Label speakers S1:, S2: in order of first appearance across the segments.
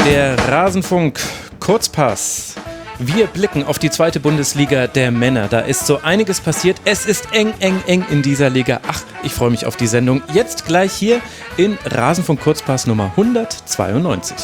S1: Der Rasenfunk Kurzpass. Wir blicken auf die zweite Bundesliga der Männer. Da ist so einiges passiert. Es ist eng in dieser Liga. Ach, ich freue mich auf die Sendung. Jetzt gleich hier in Rasenfunk Kurzpass Nummer 192.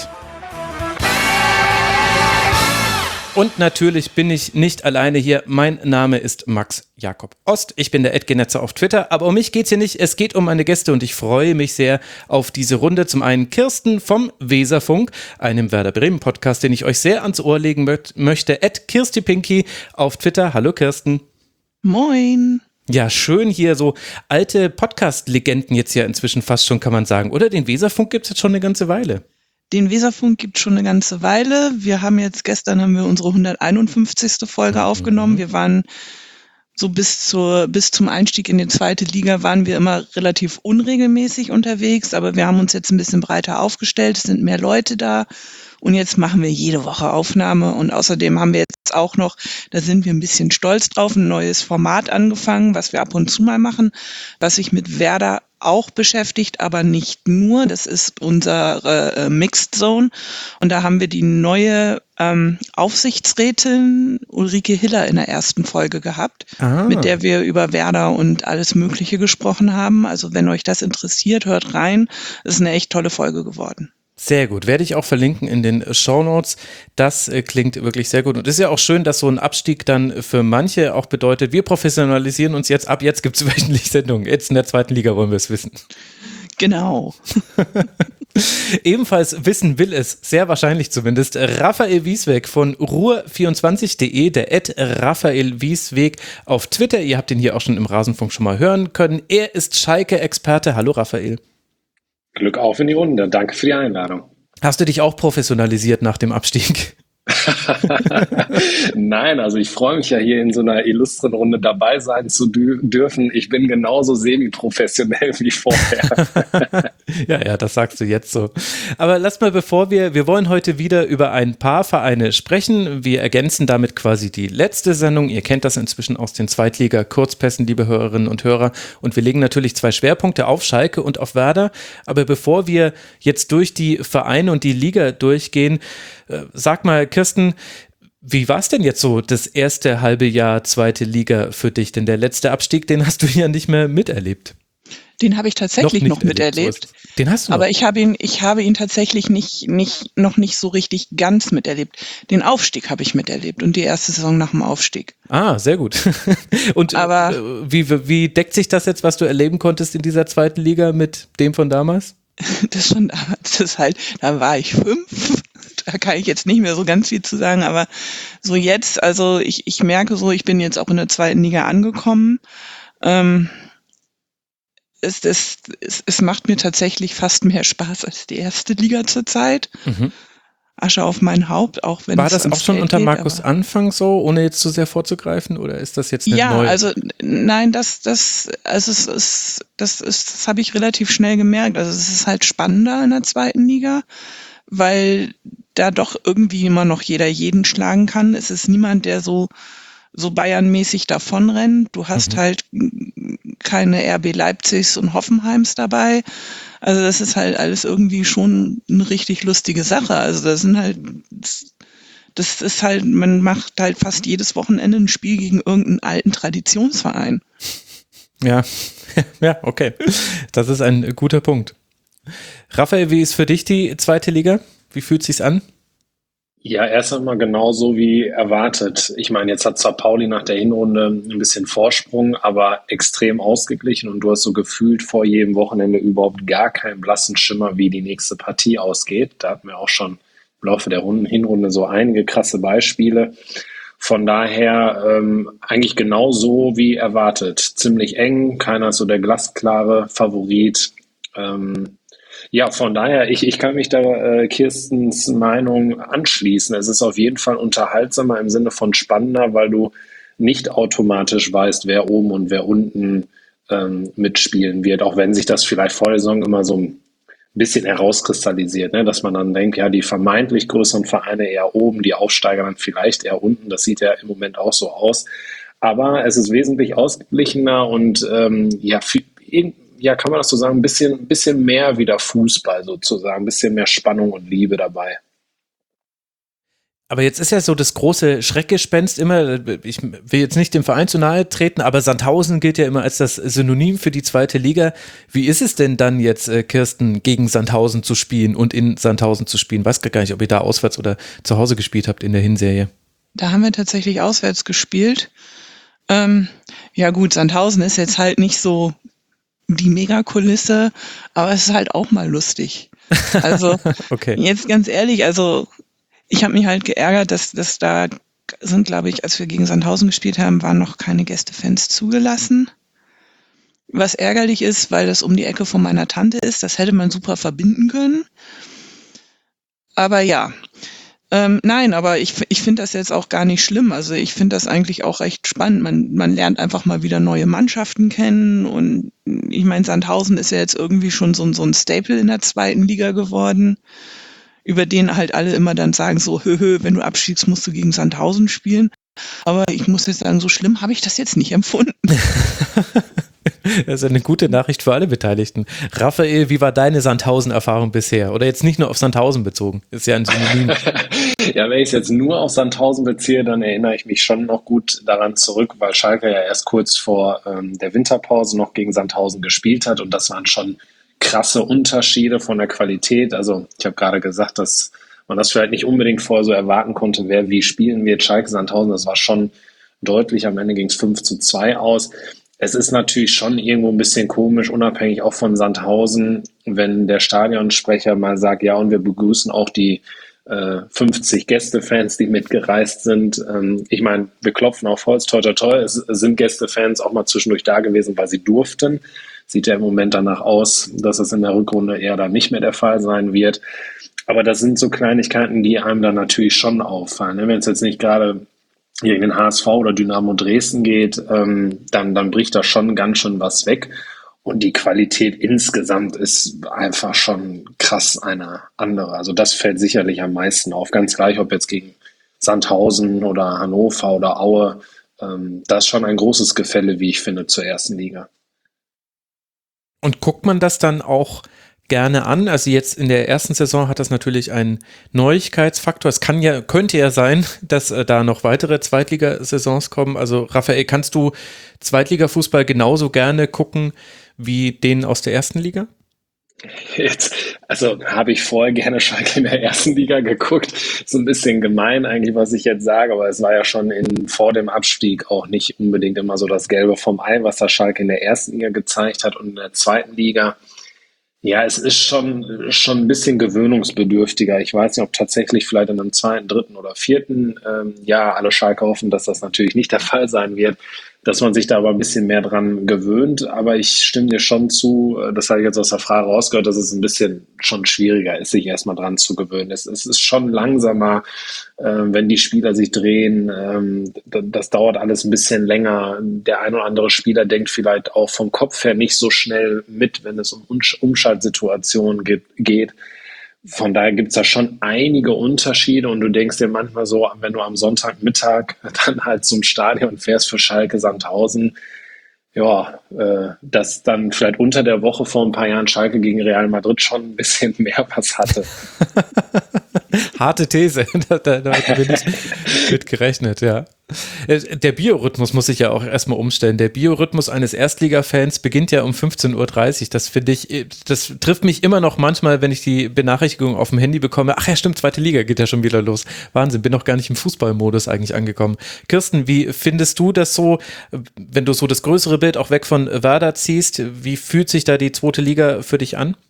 S1: Und natürlich bin ich nicht alleine hier. Mein Name ist Max Jakob Ost. Ich bin der @genetzer auf Twitter. Aber um mich geht's hier nicht. Es geht um meine Gäste und ich freue mich sehr auf diese Runde. Zum einen Kirsten vom Weserfunk, einem Werder Bremen Podcast, den ich euch sehr ans Ohr legen möchte. @KirstiPinky auf Twitter. Hallo Kirsten.
S2: Moin.
S1: Ja, schön hier so alte Podcast-Legenden jetzt ja inzwischen fast schon, kann man sagen. Oder den Weserfunk gibt's jetzt schon eine ganze Weile.
S2: Den Weserfunk gibt schon eine ganze Weile. Gestern haben wir unsere 151. Folge aufgenommen. Wir waren so bis zum Einstieg in die zweite Liga waren wir immer relativ unregelmäßig unterwegs, aber wir haben uns jetzt ein bisschen breiter aufgestellt. Es sind mehr Leute da und jetzt machen wir jede Woche Aufnahme und außerdem haben wir jetzt auch noch, da sind wir ein bisschen stolz drauf, ein neues Format angefangen, was wir ab und zu mal machen, was sich mit Werder auch beschäftigt, aber nicht nur. Das ist unsere Mixed Zone. Und da haben wir die neue Aufsichtsrätin Ulrike Hiller in der ersten Folge gehabt, mit der wir über Werder und alles Mögliche gesprochen haben. Also wenn euch das interessiert, hört rein. Das ist eine echt tolle Folge geworden.
S1: Sehr gut, werde ich auch verlinken in den Shownotes. Das klingt wirklich sehr gut. Und es ist ja auch schön, dass so ein Abstieg dann für manche auch bedeutet, wir professionalisieren uns jetzt, ab jetzt gibt es wöchentlich Sendungen. Jetzt in der zweiten Liga wollen wir es wissen.
S2: Genau.
S1: Ebenfalls wissen will es, sehr wahrscheinlich zumindest, Raphael Wiesweg von ruhr24.de, der @Raphael Wiesweg auf Twitter. Ihr habt ihn hier auch schon im Rasenfunk schon mal hören können. Er ist Schalke-Experte. Hallo Raphael.
S3: Glück auf in die Runde. Danke für die Einladung.
S1: Hast du dich auch professionalisiert nach dem Abstieg?
S3: Nein, also ich freue mich ja hier in so einer illustren Runde dabei sein zu dürfen. Ich bin genauso semi-professionell wie vorher.
S1: Ja, das sagst du jetzt so. Aber lass mal, wir wollen heute wieder über ein paar Vereine sprechen. Wir ergänzen damit quasi die letzte Sendung. Ihr kennt das inzwischen aus den Zweitliga-Kurzpässen, liebe Hörerinnen und Hörer. Und wir legen natürlich 2 Schwerpunkte auf Schalke und auf Werder. Aber bevor wir jetzt durch die Vereine und die Liga durchgehen, sag mal, Kirsten, wie war es denn jetzt so das erste halbe Jahr zweite Liga für dich? Denn der letzte Abstieg, den hast du ja nicht mehr miterlebt.
S2: Den habe ich tatsächlich noch miterlebt.
S1: Den hast du noch.
S2: Aber ich habe ihn tatsächlich noch nicht so richtig ganz miterlebt. Den Aufstieg habe ich miterlebt und die erste Saison nach dem Aufstieg.
S1: Ah, sehr gut. Und aber, wie deckt sich das jetzt, was du erleben konntest in dieser zweiten Liga mit dem von damals?
S2: Da war ich 5. Da kann ich jetzt nicht mehr so ganz viel zu sagen, aber so jetzt, also ich merke so, ich bin jetzt auch in der zweiten Liga angekommen. Es macht mir tatsächlich fast mehr Spaß als die erste Liga zurzeit. Mhm. Asche auf mein Haupt, auch wenn
S1: war es das auch schon unter Markus Anfang so, ohne jetzt zu sehr vorzugreifen, oder ist das jetzt eine neue?
S2: Ja, also nein, das habe ich relativ schnell gemerkt. Also es ist halt spannender in der zweiten Liga, weil da doch irgendwie immer noch jeder jeden schlagen kann. Es ist niemand, der so Bayern-mäßig davonrennt. Du hast halt keine RB Leipzigs und Hoffenheims dabei. Also das ist halt alles irgendwie schon eine richtig lustige Sache. Also das ist halt, man macht halt fast jedes Wochenende ein Spiel gegen irgendeinen alten Traditionsverein.
S1: Ja, okay. Das ist ein guter Punkt. Raphael, wie ist für dich die zweite Liga? Wie fühlt es sich an?
S3: Ja, erst einmal genauso wie erwartet. Ich meine, jetzt hat zwar Pauli nach der Hinrunde ein bisschen Vorsprung, aber extrem ausgeglichen und du hast so gefühlt vor jedem Wochenende überhaupt gar keinen blassen Schimmer, wie die nächste Partie ausgeht. Da hatten wir auch schon im Laufe der Hinrunde so einige krasse Beispiele. Von daher eigentlich genauso wie erwartet. Ziemlich eng, keiner ist so der glasklare Favorit. Ja, von daher, ich kann mich da Kirstens Meinung anschließen. Es ist auf jeden Fall unterhaltsamer im Sinne von spannender, weil du nicht automatisch weißt, wer oben und wer unten mitspielen wird, auch wenn sich das vielleicht vor der Saison immer so ein bisschen herauskristallisiert, ne? Dass man dann denkt, ja, die vermeintlich größeren Vereine eher oben, die Aufsteiger dann vielleicht eher unten. Das sieht ja im Moment auch so aus. Aber es ist wesentlich ausgeglichener und ja, kann man das so sagen, ein bisschen mehr wieder Fußball sozusagen, ein bisschen mehr Spannung und Liebe dabei.
S1: Aber jetzt ist ja so das große Schreckgespenst immer, ich will jetzt nicht dem Verein zu nahe treten, aber Sandhausen gilt ja immer als das Synonym für die zweite Liga. Wie ist es denn dann jetzt, Kirsten, gegen Sandhausen zu spielen und in Sandhausen zu spielen? Weiß gar nicht, ob ihr da auswärts oder zu Hause gespielt habt in der Hinserie.
S2: Da haben wir tatsächlich auswärts gespielt. Ja gut, Sandhausen ist jetzt halt nicht so die Megakulisse, aber es ist halt auch mal lustig. Also
S1: Okay.
S2: jetzt ganz ehrlich, also ich habe mich halt geärgert, dass da sind, glaube ich, als wir gegen Sandhausen gespielt haben, waren noch keine Gästefans zugelassen. Was ärgerlich ist, weil das um die Ecke von meiner Tante ist, das hätte man super verbinden können. Aber ja, nein, aber ich finde das jetzt auch gar nicht schlimm. Also ich finde das eigentlich auch recht spannend. Man lernt einfach mal wieder neue Mannschaften kennen und ich meine, Sandhausen ist ja jetzt irgendwie schon so ein Staple in der zweiten Liga geworden, über den halt alle immer dann sagen so, wenn du abstiegst, musst du gegen Sandhausen spielen. Aber ich muss jetzt sagen, so schlimm habe ich das jetzt nicht empfunden.
S1: Das ist eine gute Nachricht für alle Beteiligten. Raphael, wie war deine Sandhausen-Erfahrung bisher? Oder jetzt nicht nur auf Sandhausen bezogen, ist ja ein Synonym.
S3: Ja, wenn ich es jetzt nur auf Sandhausen beziehe, dann erinnere ich mich schon noch gut daran zurück, weil Schalke ja erst kurz vor der Winterpause noch gegen Sandhausen gespielt hat und das waren schon krasse Unterschiede von der Qualität. Also ich habe gerade gesagt, dass man das vielleicht nicht unbedingt vorher so erwarten konnte, wer wie spielen wird. Schalke Sandhausen, das war schon deutlich. Am Ende ging es 5-2 aus. Es ist natürlich schon irgendwo ein bisschen komisch, unabhängig auch von Sandhausen, wenn der Stadionsprecher mal sagt, ja, und wir begrüßen auch die 50 Gästefans, die mitgereist sind. Ich meine, wir klopfen auf Holz, toi, toi, toi. Es sind Gästefans auch mal zwischendurch da gewesen, weil sie durften. Sieht ja im Moment danach aus, dass es in der Rückrunde eher dann nicht mehr der Fall sein wird. Aber das sind so Kleinigkeiten, die einem dann natürlich schon auffallen. Wenn es jetzt nicht gerade gegen den HSV oder Dynamo Dresden geht, dann bricht da schon ganz schön was weg. Und die Qualität insgesamt ist einfach schon krass eine andere. Also das fällt sicherlich am meisten auf. Ganz gleich, ob jetzt gegen Sandhausen oder Hannover oder Aue. Das ist schon ein großes Gefälle, wie ich finde, zur ersten Liga.
S1: Und guckt man das dann auch gerne an? Also jetzt in der ersten Saison hat das natürlich einen Neuigkeitsfaktor. Es könnte ja sein, dass da noch weitere Zweitligasaisons kommen. Also Raphael, kannst du Zweitligafußball genauso gerne gucken wie den aus der ersten Liga?
S3: Also habe ich vorher gerne Schalke in der ersten Liga geguckt. So ein bisschen gemein eigentlich, was ich jetzt sage, aber es war ja schon vor dem Abstieg auch nicht unbedingt immer so das Gelbe vom Ei, was da Schalke in der ersten Liga gezeigt hat und in der zweiten Liga. Ja, es ist schon ein bisschen gewöhnungsbedürftiger. Ich weiß nicht, ob tatsächlich vielleicht in einem zweiten, dritten oder vierten Jahr alle Schalke hoffen, dass das natürlich nicht der Fall sein wird, dass man sich da aber ein bisschen mehr dran gewöhnt. Aber ich stimme dir schon zu, das habe ich jetzt aus der Frage rausgehört, dass es ein bisschen schon schwieriger ist, sich erstmal dran zu gewöhnen. Es ist schon langsamer, wenn die Spieler sich drehen. Das dauert alles ein bisschen länger. Der ein oder andere Spieler denkt vielleicht auch vom Kopf her nicht so schnell mit, wenn es um Umschaltsituationen geht. Von daher gibt es da schon einige Unterschiede und du denkst dir manchmal so, wenn du am Sonntagmittag dann halt zum Stadion fährst für Schalke Sandhausen, ja, dass dann vielleicht unter der Woche vor ein paar Jahren Schalke gegen Real Madrid schon ein bisschen mehr was hatte.
S1: Harte These, da bin ich mit gerechnet, ja. Der Biorhythmus muss sich ja auch erstmal umstellen. Der Biorhythmus eines Erstliga-Fans beginnt ja um 15:30 Uhr. Das finde ich, das trifft mich immer noch manchmal, wenn ich die Benachrichtigung auf dem Handy bekomme. Ach ja, stimmt, zweite Liga geht ja schon wieder los. Wahnsinn, bin noch gar nicht im Fußballmodus eigentlich angekommen. Kirsten, wie findest du das so, wenn du so das größere Bild auch weg von Werder ziehst? Wie fühlt sich da die zweite Liga für dich an?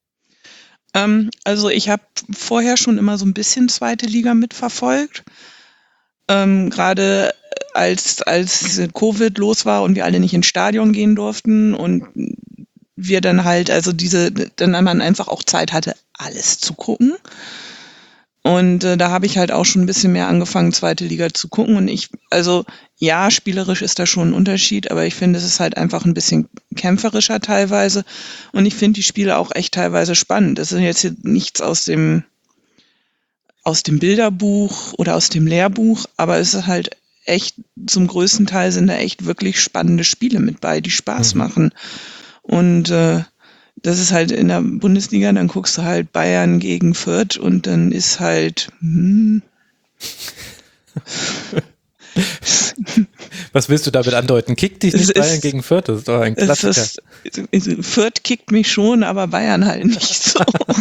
S2: Also ich habe vorher schon immer so ein bisschen zweite Liga mitverfolgt. Gerade als Covid los war und wir alle nicht ins Stadion gehen durften und wir dann halt, also dann man einfach auch Zeit hatte, alles zu gucken. Und da habe ich halt auch schon ein bisschen mehr angefangen, zweite Liga zu gucken. Und also ja, spielerisch ist da schon ein Unterschied, aber ich finde, es ist halt einfach ein bisschen kämpferischer teilweise. Und ich finde die Spiele auch echt teilweise spannend. Das ist jetzt hier nichts aus dem Bilderbuch oder aus dem Lehrbuch, aber es ist halt echt, zum größten Teil sind da echt wirklich spannende Spiele mit bei, die Spaß machen. Und das ist halt in der Bundesliga, dann guckst du halt Bayern gegen Fürth und dann ist halt,
S1: Was willst du damit andeuten? Kickt dich nicht Bayern gegen Fürth? Das ist doch ein Klassiker.
S2: Fürth kickt mich schon, aber Bayern halt nicht so.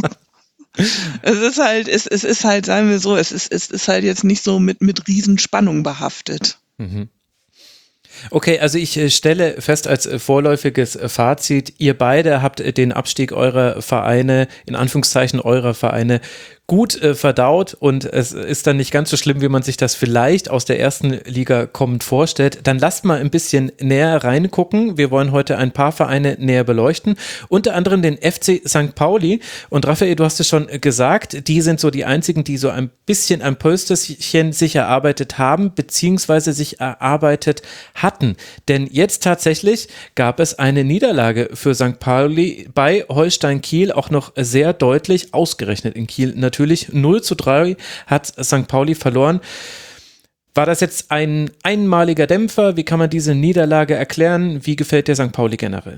S2: Es ist halt, sagen wir so, es ist halt jetzt nicht so mit Riesenspannung behaftet.
S1: Mhm. Okay, also ich stelle fest als vorläufiges Fazit, ihr beide habt den Abstieg eurer Vereine, in Anführungszeichen eurer Vereine, gut verdaut und es ist dann nicht ganz so schlimm, wie man sich das vielleicht aus der ersten Liga kommend vorstellt. Dann lasst mal ein bisschen näher reingucken. Wir wollen heute ein paar Vereine näher beleuchten, unter anderem den FC St. Pauli. Und Raphael, du hast es schon gesagt, die sind so die einzigen, die so ein bisschen ein Pölsterchen sich erarbeitet haben, beziehungsweise sich erarbeitet hatten. Denn jetzt tatsächlich gab es eine Niederlage für St. Pauli bei Holstein Kiel, auch noch sehr deutlich, ausgerechnet in Kiel natürlich 0:3 hat St. Pauli verloren. War das jetzt ein einmaliger Dämpfer? Wie kann man diese Niederlage erklären? Wie gefällt dir St. Pauli generell?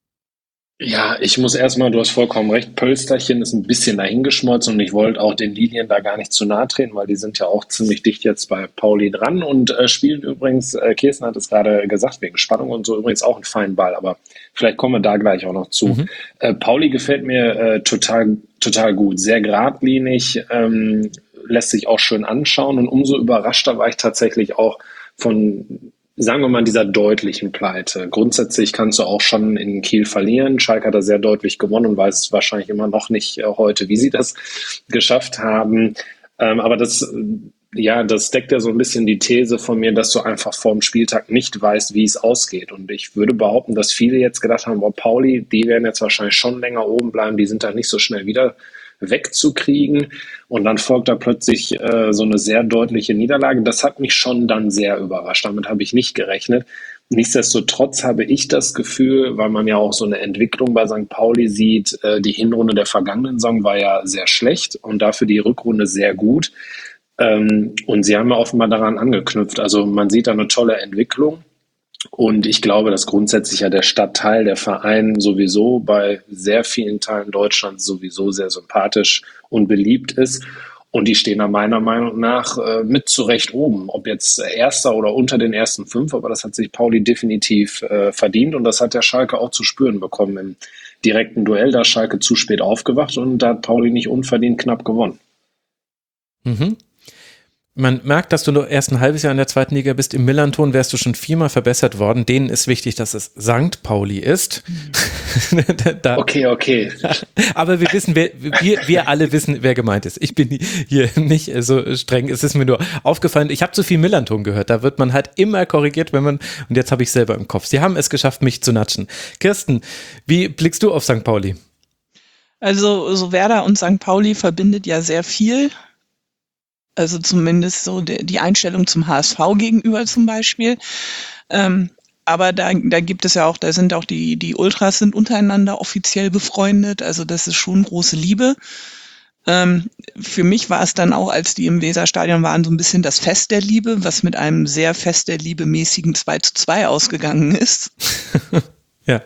S3: Ja, ich muss erstmal, du hast vollkommen recht, Pölsterchen ist ein bisschen dahingeschmolzen und ich wollte auch den Lilien da gar nicht zu nahe treten, weil die sind ja auch ziemlich dicht jetzt bei Pauli dran und spielen übrigens, Kirsten hat es gerade gesagt, wegen Spannung und so, übrigens auch einen feinen Ball, aber vielleicht kommen wir da gleich auch noch zu. Pauli gefällt mir total gut, sehr geradlinig, lässt sich auch schön anschauen und umso überraschter war ich tatsächlich auch von, sagen wir mal, dieser deutlichen Pleite. Grundsätzlich kannst du auch schon in Kiel verlieren. Schalke hat da sehr deutlich gewonnen und weiß es wahrscheinlich immer noch nicht heute, wie sie das geschafft haben. Aber das deckt ja so ein bisschen die These von mir, dass du einfach vor dem Spieltag nicht weißt, wie es ausgeht. Und ich würde behaupten, dass viele jetzt gedacht haben, boah, Pauli, die werden jetzt wahrscheinlich schon länger oben bleiben, die sind da nicht so schnell wieder wegzukriegen und dann folgt da plötzlich so eine sehr deutliche Niederlage. Das hat mich schon dann sehr überrascht. Damit habe ich nicht gerechnet. Nichtsdestotrotz habe ich das Gefühl, weil man ja auch so eine Entwicklung bei St. Pauli sieht, die Hinrunde der vergangenen Saison war ja sehr schlecht und dafür die Rückrunde sehr gut. Und sie haben ja offenbar daran angeknüpft. Also man sieht da eine tolle Entwicklung. Und ich glaube, dass grundsätzlich ja der Stadtteil, der Verein sowieso bei sehr vielen Teilen Deutschlands sowieso sehr sympathisch und beliebt ist. Und die stehen da meiner Meinung nach mit zurecht oben. Ob jetzt Erster oder unter den ersten 5, aber das hat sich Pauli definitiv verdient. Und das hat der Schalke auch zu spüren bekommen im direkten Duell. Da ist Schalke zu spät aufgewacht und da hat Pauli nicht unverdient knapp gewonnen.
S1: Mhm. Man merkt, dass du nur erst ein halbes Jahr in der zweiten Liga bist. Im Millanton wärst du schon viermal verbessert worden. Denen ist wichtig, dass es St. Pauli ist.
S3: Okay.
S1: Aber wir wissen, wir alle wissen, wer gemeint ist. Ich bin hier nicht so streng. Es ist mir nur aufgefallen, ich habe zu viel Millanton gehört. Da wird man halt immer korrigiert, und jetzt habe ich selber im Kopf. Sie haben es geschafft, mich zu natschen. Kirsten, wie blickst du auf St. Pauli?
S2: Also so Werder und St. Pauli verbindet ja sehr viel. Also zumindest so die Einstellung zum HSV gegenüber zum Beispiel. Aber da gibt es ja auch, da sind auch die Ultras sind untereinander offiziell befreundet. Also das ist schon große Liebe. Für mich war es dann auch, als die im Weserstadion waren, so ein bisschen das Fest der Liebe, was mit einem sehr Fest der Liebe mäßigen 2:2 ausgegangen ist.
S1: Ja.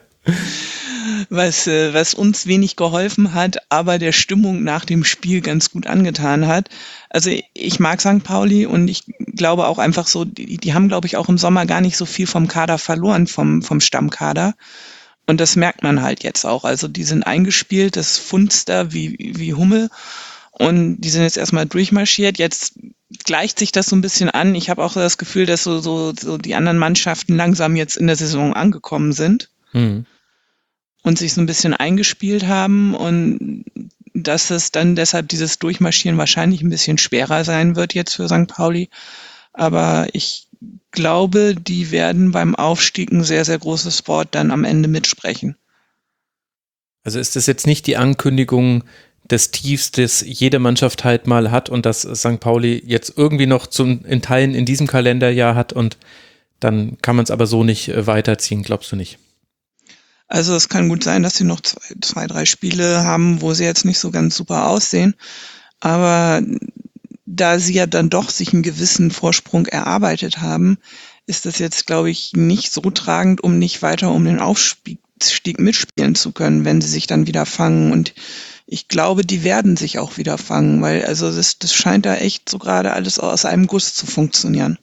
S2: Was uns wenig geholfen hat, aber der Stimmung nach dem Spiel ganz gut angetan hat. Also ich mag St. Pauli und ich glaube auch einfach so, die haben, glaube ich, auch im Sommer gar nicht so viel vom Kader verloren, vom Stammkader. Und das merkt man halt jetzt auch. Also die sind eingespielt, das funzt da wie Hummel und die sind jetzt erstmal durchmarschiert. Jetzt gleicht sich das so ein bisschen an. Ich habe auch das Gefühl, dass so die anderen Mannschaften langsam jetzt in der Saison angekommen sind. Mhm. Und sich so ein bisschen eingespielt haben und dass es dann deshalb dieses Durchmarschieren wahrscheinlich ein bisschen schwerer sein wird jetzt für St. Pauli. Aber ich glaube, die werden beim Aufstieg ein sehr, sehr großes Wort dann am Ende mitsprechen.
S1: Also ist das jetzt nicht die Ankündigung des Tiefs, das jede Mannschaft halt mal hat und dass St. Pauli jetzt irgendwie noch in Teilen in diesem Kalenderjahr hat und dann kann man es aber so nicht weiterziehen, glaubst du nicht?
S2: Also es kann gut sein, dass sie noch zwei, drei Spiele haben, wo sie jetzt nicht so ganz super aussehen. Aber da sie ja dann doch sich einen gewissen Vorsprung erarbeitet haben, ist das jetzt, glaube ich, nicht so tragend, um nicht weiter um den Aufstieg mitspielen zu können, wenn sie sich dann wieder fangen. Und ich glaube, die werden sich auch wieder fangen, weil also das scheint da echt so gerade alles aus einem Guss zu funktionieren.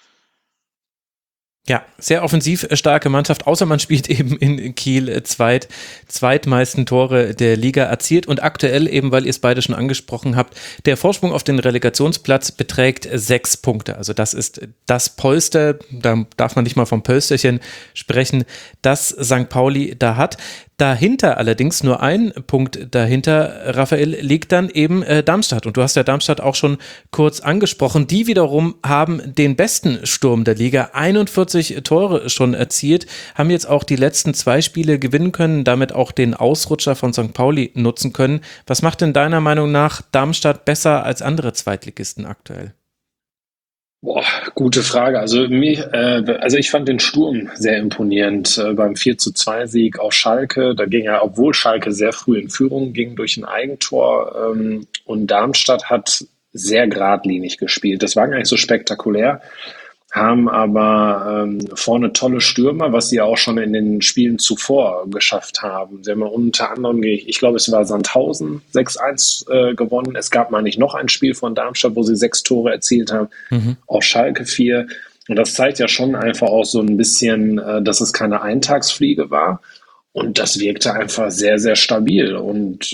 S1: Ja, sehr offensiv starke Mannschaft, außer man spielt eben in Kiel zweitmeisten Tore der Liga erzielt und aktuell eben, weil ihr es beide schon angesprochen habt, der Vorsprung auf den Relegationsplatz beträgt 6 Punkte. Also das ist das Polster, da darf man nicht mal vom Pölsterchen sprechen, das St. Pauli da hat. Dahinter allerdings, nur ein Punkt dahinter, Raphael, liegt dann eben Darmstadt. Und du hast ja Darmstadt auch schon kurz angesprochen. Die wiederum haben den besten Sturm der Liga, 41 Tore schon erzielt, haben jetzt auch die letzten 2 Spiele gewinnen können, damit auch den Ausrutscher von St. Pauli nutzen können. Was macht denn deiner Meinung nach Darmstadt besser als andere Zweitligisten aktuell?
S3: Boah, gute Frage. Also ich fand den Sturm sehr imponierend beim 4:2-Sieg auf Schalke. Da ging ja, obwohl Schalke sehr früh in Führung ging durch ein Eigentor, und Darmstadt hat sehr geradlinig gespielt. Das war gar nicht so spektakulär, haben aber vorne tolle Stürmer, was sie ja auch schon in den Spielen zuvor geschafft haben. Sie haben ja unter anderem, ich glaube, es war Sandhausen 6:1 gewonnen. Es gab mal nicht noch ein Spiel von Darmstadt, wo sie 6 Tore erzielt haben. Auch Schalke 4. Und das zeigt ja schon einfach auch so ein bisschen, dass es keine Eintagsfliege war. Und das wirkte einfach sehr, sehr stabil und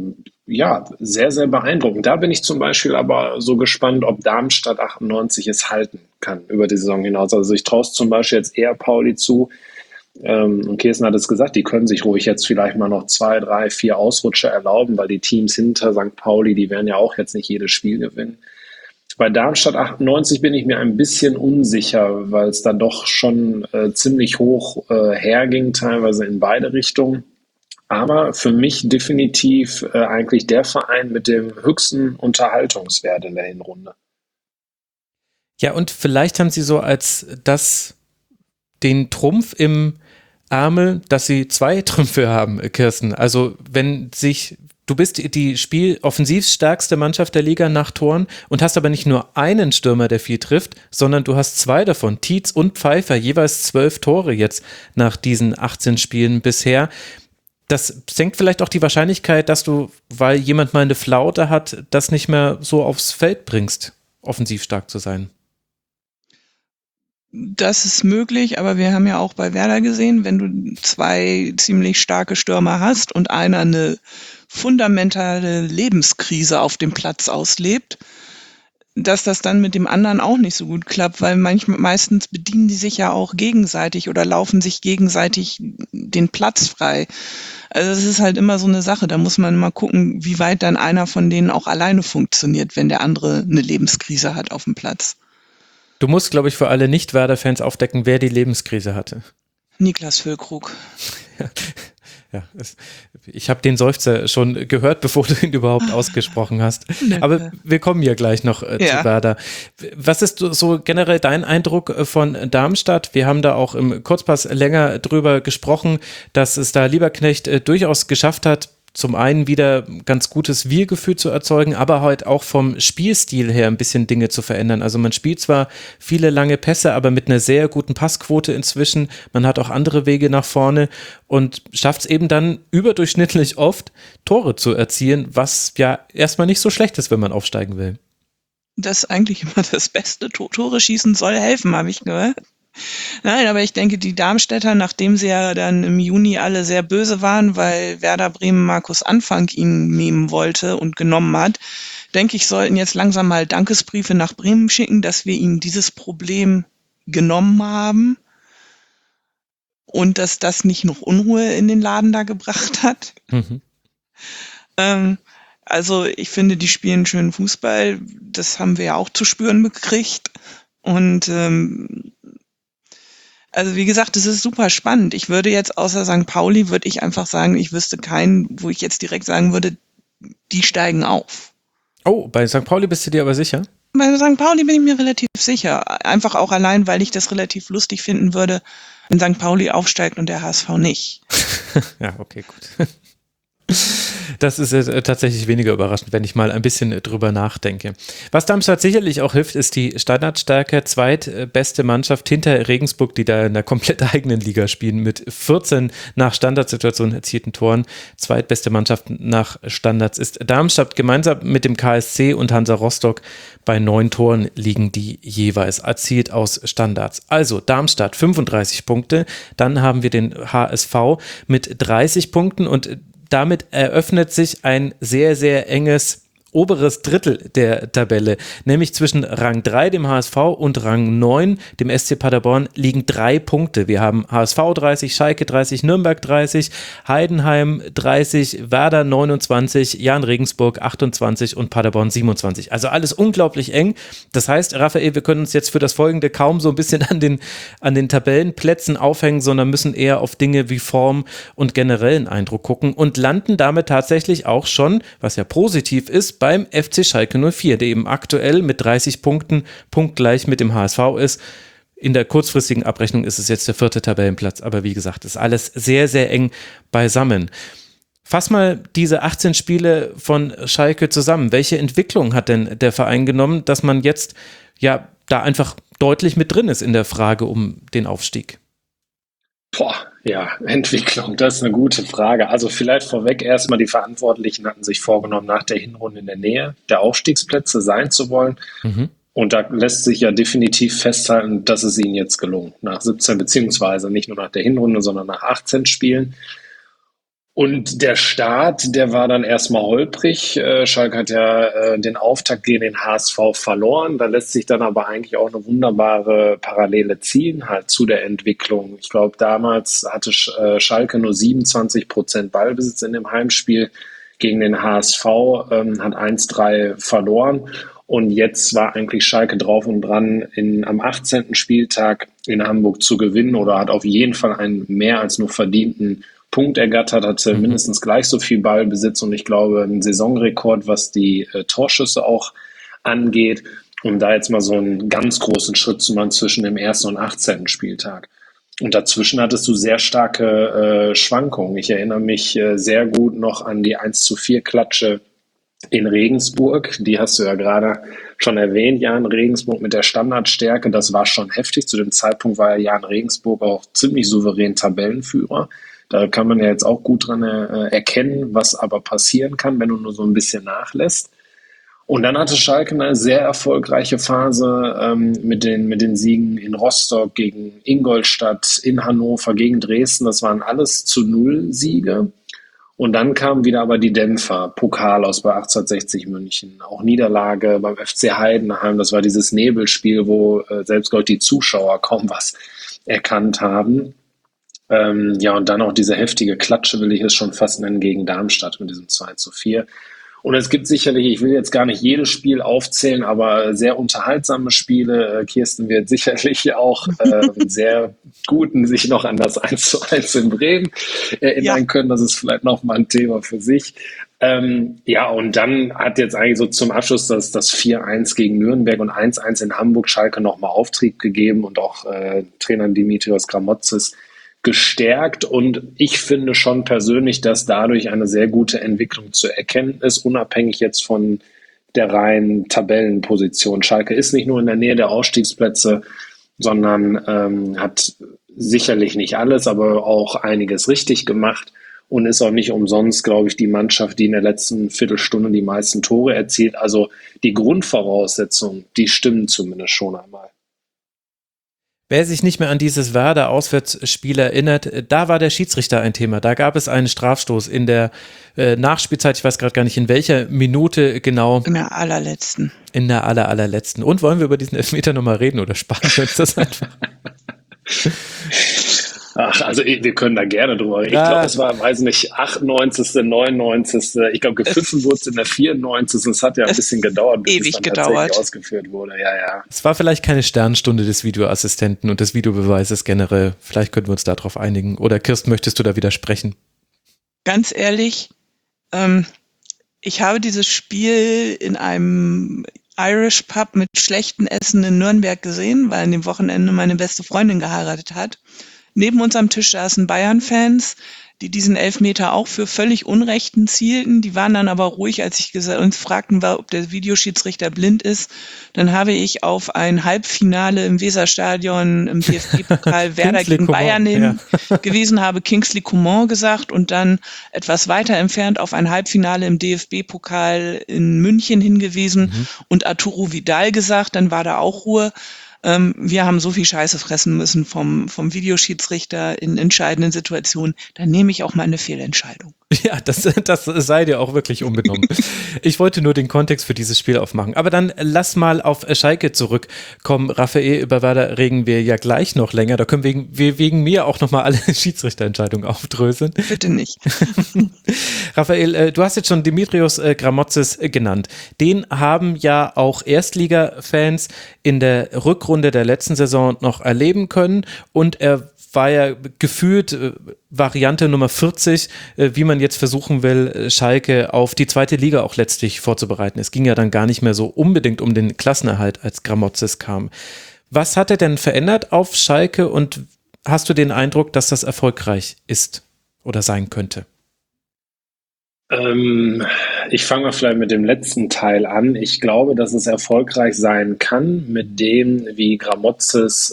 S3: sehr, sehr beeindruckend. Da bin ich zum Beispiel aber so gespannt, ob Darmstadt 98 es halten kann über die Saison hinaus. Also ich traue es zum Beispiel jetzt eher Pauli zu. Und Kirsten hat es gesagt, die können sich ruhig jetzt vielleicht mal noch 2, 3, 4 Ausrutscher erlauben, weil die Teams hinter St. Pauli, die werden ja auch jetzt nicht jedes Spiel gewinnen. Bei Darmstadt 98 bin ich mir ein bisschen unsicher, weil es dann doch schon ziemlich hoch herging, teilweise in beide Richtungen. Aber für mich definitiv eigentlich der Verein mit dem höchsten Unterhaltungswert in der Hinrunde.
S1: Ja, und vielleicht haben sie so als das den Trumpf im Ärmel, dass sie 2 Trümpfe haben, Kirsten. Also du bist die offensivstärkste Mannschaft der Liga nach Toren und hast aber nicht nur einen Stürmer, der viel trifft, sondern du hast 2 davon, Tietz und Pfeiffer, jeweils 12 Tore jetzt nach diesen 18 Spielen bisher. Das senkt vielleicht auch die Wahrscheinlichkeit, dass du, weil jemand mal eine Flaute hat, das nicht mehr so aufs Feld bringst, offensiv stark zu sein.
S2: Das ist möglich, aber wir haben ja auch bei Werder gesehen, wenn du 2 ziemlich starke Stürmer hast und einer eine fundamentale Lebenskrise auf dem Platz auslebt, dass das dann mit dem anderen auch nicht so gut klappt, weil meistens bedienen die sich ja auch gegenseitig oder laufen sich gegenseitig den Platz frei. Also es ist halt immer so eine Sache, da muss man mal gucken, wie weit dann einer von denen auch alleine funktioniert, wenn der andere eine Lebenskrise hat auf dem Platz.
S1: Du musst, glaube ich, für alle Nicht-Werder-Fans aufdecken, wer die Lebenskrise hatte.
S2: Niklas Füllkrug.
S1: Ja, ich habe den Seufzer schon gehört, bevor du ihn überhaupt ausgesprochen hast. Aber wir kommen ja gleich noch zu Werder. Was ist so generell dein Eindruck von Darmstadt? Wir haben da auch im Kurzpass länger drüber gesprochen, dass es da Lieberknecht durchaus geschafft hat, zum einen wieder ganz gutes Wir-Gefühl zu erzeugen, aber halt auch vom Spielstil her ein bisschen Dinge zu verändern. Also man spielt zwar viele lange Pässe, aber mit einer sehr guten Passquote inzwischen. Man hat auch andere Wege nach vorne und schafft es eben dann überdurchschnittlich oft, Tore zu erzielen, was ja erstmal nicht so schlecht ist, wenn man aufsteigen will.
S2: Das ist eigentlich immer das Beste. Tore schießen soll helfen, habe ich gehört. Nein, aber ich denke, die Darmstädter, nachdem sie ja dann im Juni alle sehr böse waren, weil Werder Bremen Markus Anfang ihn mimen wollte und genommen hat, denke ich, sollten jetzt langsam mal Dankesbriefe nach Bremen schicken, dass wir ihnen dieses Problem genommen haben und dass das nicht noch Unruhe in den Laden da gebracht hat. Also ich finde, die spielen schönen Fußball. Das haben wir ja auch zu spüren gekriegt. Und also wie gesagt, es ist super spannend. Ich würde jetzt außer St. Pauli, würde ich einfach sagen, ich wüsste keinen, wo ich jetzt direkt sagen würde, die steigen auf.
S1: Oh, bei St. Pauli bist du dir aber sicher?
S2: Bei St. Pauli bin ich mir relativ sicher. Einfach auch allein, weil ich das relativ lustig finden würde, wenn St. Pauli aufsteigt und der HSV nicht.
S1: Ja, okay, gut. Das ist tatsächlich weniger überraschend, wenn ich mal ein bisschen drüber nachdenke. Was Darmstadt sicherlich auch hilft, ist die Standardstärke. Zweitbeste Mannschaft hinter Regensburg, die da in der komplett eigenen Liga spielen, mit 14 nach Standardsituationen erzielten Toren. Zweitbeste Mannschaft nach Standards ist Darmstadt. Gemeinsam mit dem KSC und Hansa Rostock bei 9 Toren liegen die jeweils erzielt aus Standards. Also Darmstadt 35 Punkte, dann haben wir den HSV mit 30 Punkten und damit eröffnet sich ein sehr, sehr enges oberes Drittel der Tabelle, nämlich zwischen Rang 3, dem HSV, und Rang 9, dem SC Paderborn, liegen 3 Punkte. Wir haben HSV 30, Schalke 30, Nürnberg 30, Heidenheim 30, Werder 29, Jan Regensburg 28 und Paderborn 27. Also alles unglaublich eng. Das heißt, Raphael, wir können uns jetzt für das Folgende kaum so ein bisschen an den Tabellenplätzen aufhängen, sondern müssen eher auf Dinge wie Form und generellen Eindruck gucken und landen damit tatsächlich auch schon, was ja positiv ist, beim FC Schalke 04, der eben aktuell mit 30 Punkten punktgleich mit dem HSV ist. In der kurzfristigen Abrechnung ist es jetzt der 4. Tabellenplatz, aber wie gesagt, ist alles sehr, sehr eng beisammen. Fass mal diese 18 Spiele von Schalke zusammen. Welche Entwicklung hat denn der Verein genommen, dass man jetzt ja da einfach deutlich mit drin ist in der Frage um den Aufstieg?
S3: Ja, Entwicklung, das ist eine gute Frage. Also vielleicht vorweg erstmal, die Verantwortlichen hatten sich vorgenommen, nach der Hinrunde in der Nähe der Aufstiegsplätze sein zu wollen. Und da lässt sich ja definitiv festhalten, dass es ihnen jetzt gelungen. Nach 17, beziehungsweise nicht nur nach der Hinrunde, sondern nach 18 Spielen. Und der Start, der war dann erstmal holprig. Schalke hat ja den Auftakt gegen den HSV verloren. Da lässt sich dann aber eigentlich auch eine wunderbare Parallele ziehen, halt zu der Entwicklung. Ich glaube, damals hatte Schalke nur 27% Ballbesitz in dem Heimspiel gegen den HSV, hat 1-3 verloren. Und jetzt war eigentlich Schalke drauf und dran, am 18. Spieltag in Hamburg zu gewinnen oder hat auf jeden Fall einen mehr als nur verdienten Punkt ergattert, hatte mindestens gleich so viel Ballbesitz und ich glaube einen Saisonrekord, was die Torschüsse auch angeht, um da jetzt mal so einen ganz großen Schritt zu machen zwischen dem 1. und 18. Spieltag. Und dazwischen hattest du sehr starke Schwankungen. Ich erinnere mich sehr gut noch an die 1:4 Klatsche in Regensburg. Die hast du ja gerade schon erwähnt, Jan Regensburg mit der Standardstärke. Das war schon heftig. Zu dem Zeitpunkt war ja Jan Regensburg auch ziemlich souverän Tabellenführer. Da kann man ja jetzt auch gut dran erkennen, was aber passieren kann, wenn du nur so ein bisschen nachlässt. Und dann hatte Schalke eine sehr erfolgreiche Phase mit den Siegen in Rostock, gegen Ingolstadt, in Hannover, gegen Dresden. Das waren alles zu 0 Siege. Und dann kamen wieder aber die Dämpfer, Pokal aus bei 1860 München, auch Niederlage beim FC Heidenheim. Das war dieses Nebelspiel, wo selbst, glaube ich, die Zuschauer kaum was erkannt haben. Ja, und dann auch diese heftige Klatsche, will ich es schon fast nennen, gegen Darmstadt mit diesem 2:4. Und es gibt sicherlich, ich will jetzt gar nicht jedes Spiel aufzählen, aber sehr unterhaltsame Spiele. Kirsten wird sicherlich auch mit sehr guten sich noch an das 1:1 in Bremen erinnern können. Das ist vielleicht noch mal ein Thema für sich. Ja, und dann hat jetzt eigentlich so zum Abschluss das 4:1 gegen Nürnberg und 1:1 in Hamburg Schalke nochmal Auftrieb gegeben und auch Trainer Dimitrios Gramotzis gestärkt, und ich finde schon persönlich, dass dadurch eine sehr gute Entwicklung zu erkennen ist, unabhängig jetzt von der reinen Tabellenposition. Schalke ist nicht nur in der Nähe der Ausstiegsplätze, sondern hat sicherlich nicht alles, aber auch einiges richtig gemacht und ist auch nicht umsonst, glaube ich, die Mannschaft, die in der letzten Viertelstunde die meisten Tore erzielt. Also die Grundvoraussetzungen, die stimmen zumindest schon einmal.
S1: Wer sich nicht mehr an dieses Werder-Auswärtsspiel erinnert, da war der Schiedsrichter ein Thema. Da gab es einen Strafstoß in der Nachspielzeit, ich weiß gerade gar nicht in welcher Minute genau.
S2: In der allerletzten.
S1: In der allerletzten. Und wollen wir über diesen Elfmeter nochmal reden oder sparen wir uns das einfach?
S3: Ach, also wir können da gerne drüber reden. Ich glaube, es war, weiß nicht, 98., 99., ich glaube, gepfiffen wurde es in der 94. Es hat ja ein bisschen gedauert, bis es dann tatsächlich ausgeführt wurde. Ja.
S1: Es war vielleicht keine Sternstunde des Videoassistenten und des Videobeweises generell. Vielleicht könnten wir uns darauf einigen. Oder Kirsten, möchtest du da widersprechen?
S2: Ganz ehrlich, ich habe dieses Spiel in einem Irish Pub mit schlechtem Essen in Nürnberg gesehen, weil an dem Wochenende meine beste Freundin geheiratet hat. Neben uns am Tisch saßen Bayern-Fans, die diesen Elfmeter auch für völlig Unrechten zielten. Die waren dann aber ruhig, als uns fragten, ob der Videoschiedsrichter blind ist. Dann habe ich auf ein Halbfinale im Weserstadion im DFB-Pokal Werder gegen Bayern hingewiesen, habe Kingsley Coman gesagt und dann etwas weiter entfernt auf ein Halbfinale im DFB-Pokal in München hingewiesen und Arturo Vidal gesagt, dann war da auch Ruhe. Wir haben so viel Scheiße fressen müssen vom Videoschiedsrichter in entscheidenden Situationen. Dann nehme ich auch mal eine Fehlentscheidung.
S1: Ja, das sei dir auch wirklich unbenommen. Ich wollte nur den Kontext für dieses Spiel aufmachen. Aber dann lass mal auf Schalke zurückkommen. Raphael, über Werder reden wir ja gleich noch länger. Da können wir wegen mir auch nochmal alle Schiedsrichterentscheidungen aufdröseln.
S2: Bitte nicht.
S1: Raphael, du hast jetzt schon Dimitrios Gramotzis genannt. Den haben ja auch Erstliga-Fans in der Rückrunde der letzten Saison noch erleben können und er war ja gefühlt Variante Nummer 40, wie man jetzt versuchen will, Schalke auf die zweite Liga auch letztlich vorzubereiten. Es ging ja dann gar nicht mehr so unbedingt um den Klassenerhalt, als Gramotzis kam. Was hat er denn verändert auf Schalke und hast du den Eindruck, dass das erfolgreich ist oder sein könnte?
S3: Ich fange mal vielleicht mit dem letzten Teil an. Ich glaube, dass es erfolgreich sein kann, mit dem, wie Gramotzis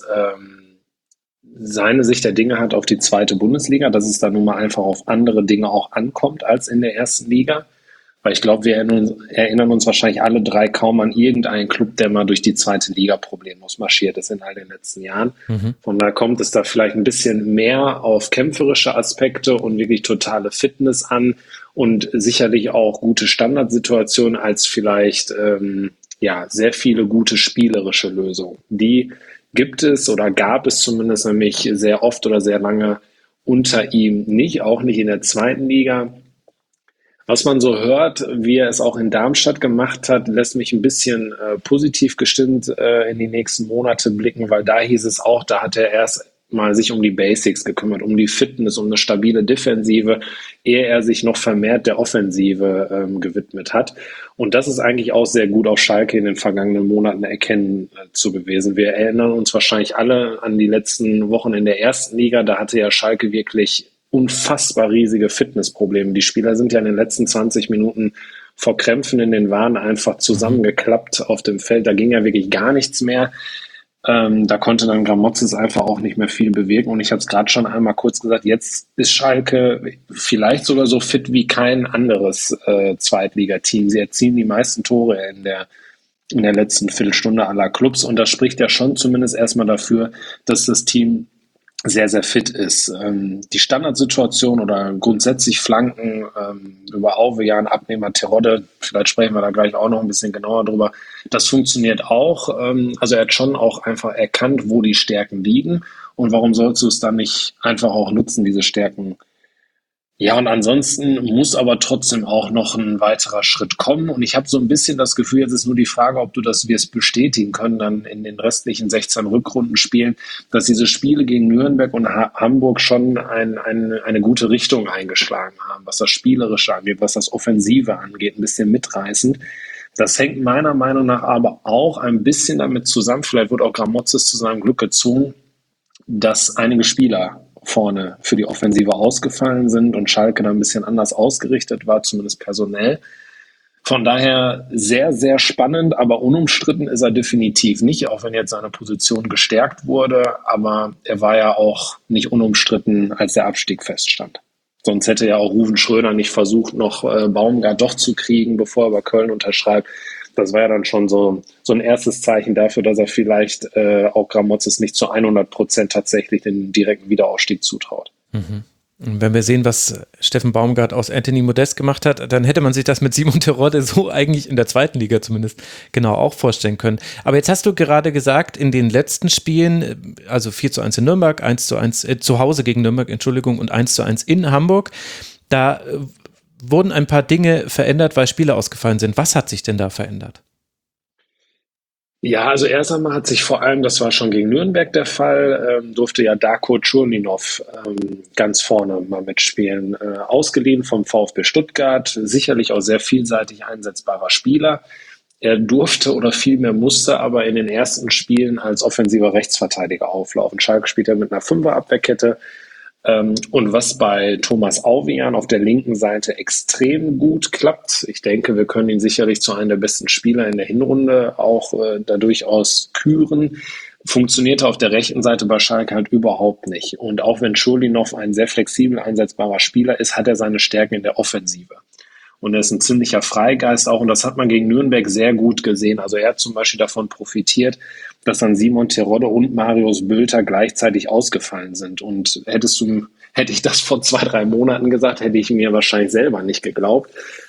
S3: seine Sicht der Dinge hat auf die zweite Bundesliga, dass es da nun mal einfach auf andere Dinge auch ankommt als in der ersten Liga. Weil ich glaube, wir erinnern uns wahrscheinlich alle drei kaum an irgendeinen Club, der mal durch die zweite Liga problemlos marschiert ist in all den letzten Jahren. Von daher kommt es da vielleicht ein bisschen mehr auf kämpferische Aspekte und wirklich totale Fitness an und sicherlich auch gute Standardsituationen als vielleicht sehr viele gute spielerische Lösungen. Die gibt es oder gab es zumindest nämlich sehr oft oder sehr lange unter ihm nicht, auch nicht in der zweiten Liga. Was man so hört, wie er es auch in Darmstadt gemacht hat, lässt mich ein bisschen positiv gestimmt in die nächsten Monate blicken, weil da hieß es auch, da hat er erst mal sich um die Basics gekümmert, um die Fitness, um eine stabile Defensive, ehe er sich noch vermehrt der Offensive gewidmet hat. Und das ist eigentlich auch sehr gut auf Schalke in den vergangenen Monaten erkennen zu gewesen. Wir erinnern uns wahrscheinlich alle an die letzten Wochen in der ersten Liga. Da hatte ja Schalke wirklich unfassbar riesige Fitnessprobleme. Die Spieler sind ja in den letzten 20 Minuten vor Krämpfen in den Waden einfach zusammengeklappt auf dem Feld. Da ging ja wirklich gar nichts mehr. Da konnte dann Gramotzis einfach auch nicht mehr viel bewegen. Und ich habe es gerade schon einmal kurz gesagt, jetzt ist Schalke vielleicht sogar so fit wie kein anderes Zweitligateam. Sie erzielen die meisten Tore in der letzten Viertelstunde aller Clubs. Und das spricht ja schon zumindest erstmal dafür, dass das Team sehr, sehr fit ist. Die Standardsituation oder grundsätzlich Flanken über Auvejan, Abnehmer, Terodde, vielleicht sprechen wir da gleich auch noch ein bisschen genauer drüber, das funktioniert auch. Also er hat schon auch einfach erkannt, wo die Stärken liegen und warum sollst du es dann nicht einfach auch nutzen, diese Stärken. Ja, und ansonsten muss aber trotzdem auch noch ein weiterer Schritt kommen. Und ich habe so ein bisschen das Gefühl, jetzt ist nur die Frage, ob du das wirst bestätigen können, dann in den restlichen 16 Rückrundenspielen, dass diese Spiele gegen Nürnberg und Hamburg schon eine gute Richtung eingeschlagen haben, was das Spielerische angeht, was das Offensive angeht, ein bisschen mitreißend. Das hängt meiner Meinung nach aber auch ein bisschen damit zusammen, vielleicht wird auch Gramotzis zu seinem Glück gezogen, dass einige Spieler vorne für die Offensive ausgefallen sind und Schalke da ein bisschen anders ausgerichtet war, zumindest personell. Von daher sehr, sehr spannend, aber unumstritten ist er definitiv nicht, auch wenn jetzt seine Position gestärkt wurde, aber er war ja auch nicht unumstritten, als der Abstieg feststand. Sonst hätte ja auch Ruven Schröder nicht versucht, noch Baumgart doch zu kriegen, bevor er bei Köln unterschreibt. Das war ja dann schon so ein erstes Zeichen dafür, dass er vielleicht auch Gramotzis nicht zu 100% tatsächlich den direkten Wiederaufstieg zutraut.
S1: Und wenn wir sehen, was Steffen Baumgart aus Anthony Modest gemacht hat, dann hätte man sich das mit Simon Terodde so eigentlich in der zweiten Liga zumindest genau auch vorstellen können. Aber jetzt hast du gerade gesagt, in den letzten Spielen, also 4:1 in Nürnberg, 1:1 zu Hause gegen Nürnberg, Entschuldigung, und 1:1 in Hamburg, da wurden ein paar Dinge verändert, weil Spieler ausgefallen sind. Was hat sich denn da verändert?
S3: Ja, also erst einmal hat sich vor allem, das war schon gegen Nürnberg der Fall, durfte ja Darko Tschurninov ganz vorne mal mitspielen. Ausgeliehen vom VfB Stuttgart, sicherlich auch sehr vielseitig einsetzbarer Spieler. Er durfte oder vielmehr musste aber in den ersten Spielen als offensiver Rechtsverteidiger auflaufen. Schalke spielt ja mit einer Fünfer-Abwehrkette. Und was bei Thomas Auvejan auf der linken Seite extrem gut klappt, ich denke, wir können ihn sicherlich zu einem der besten Spieler in der Hinrunde auch da durchaus küren, funktionierte auf der rechten Seite bei Schalke halt überhaupt nicht. Und auch wenn Schulinov ein sehr flexibel einsetzbarer Spieler ist, hat er seine Stärken in der Offensive. Und er ist ein ziemlicher Freigeist auch. Und das hat man gegen Nürnberg sehr gut gesehen. Also er hat zum Beispiel davon profitiert, dass dann Simon Terodde und Marius Bülter gleichzeitig ausgefallen sind. Und hätte ich das vor 2-3 Monaten gesagt, hätte ich mir wahrscheinlich selber nicht geglaubt,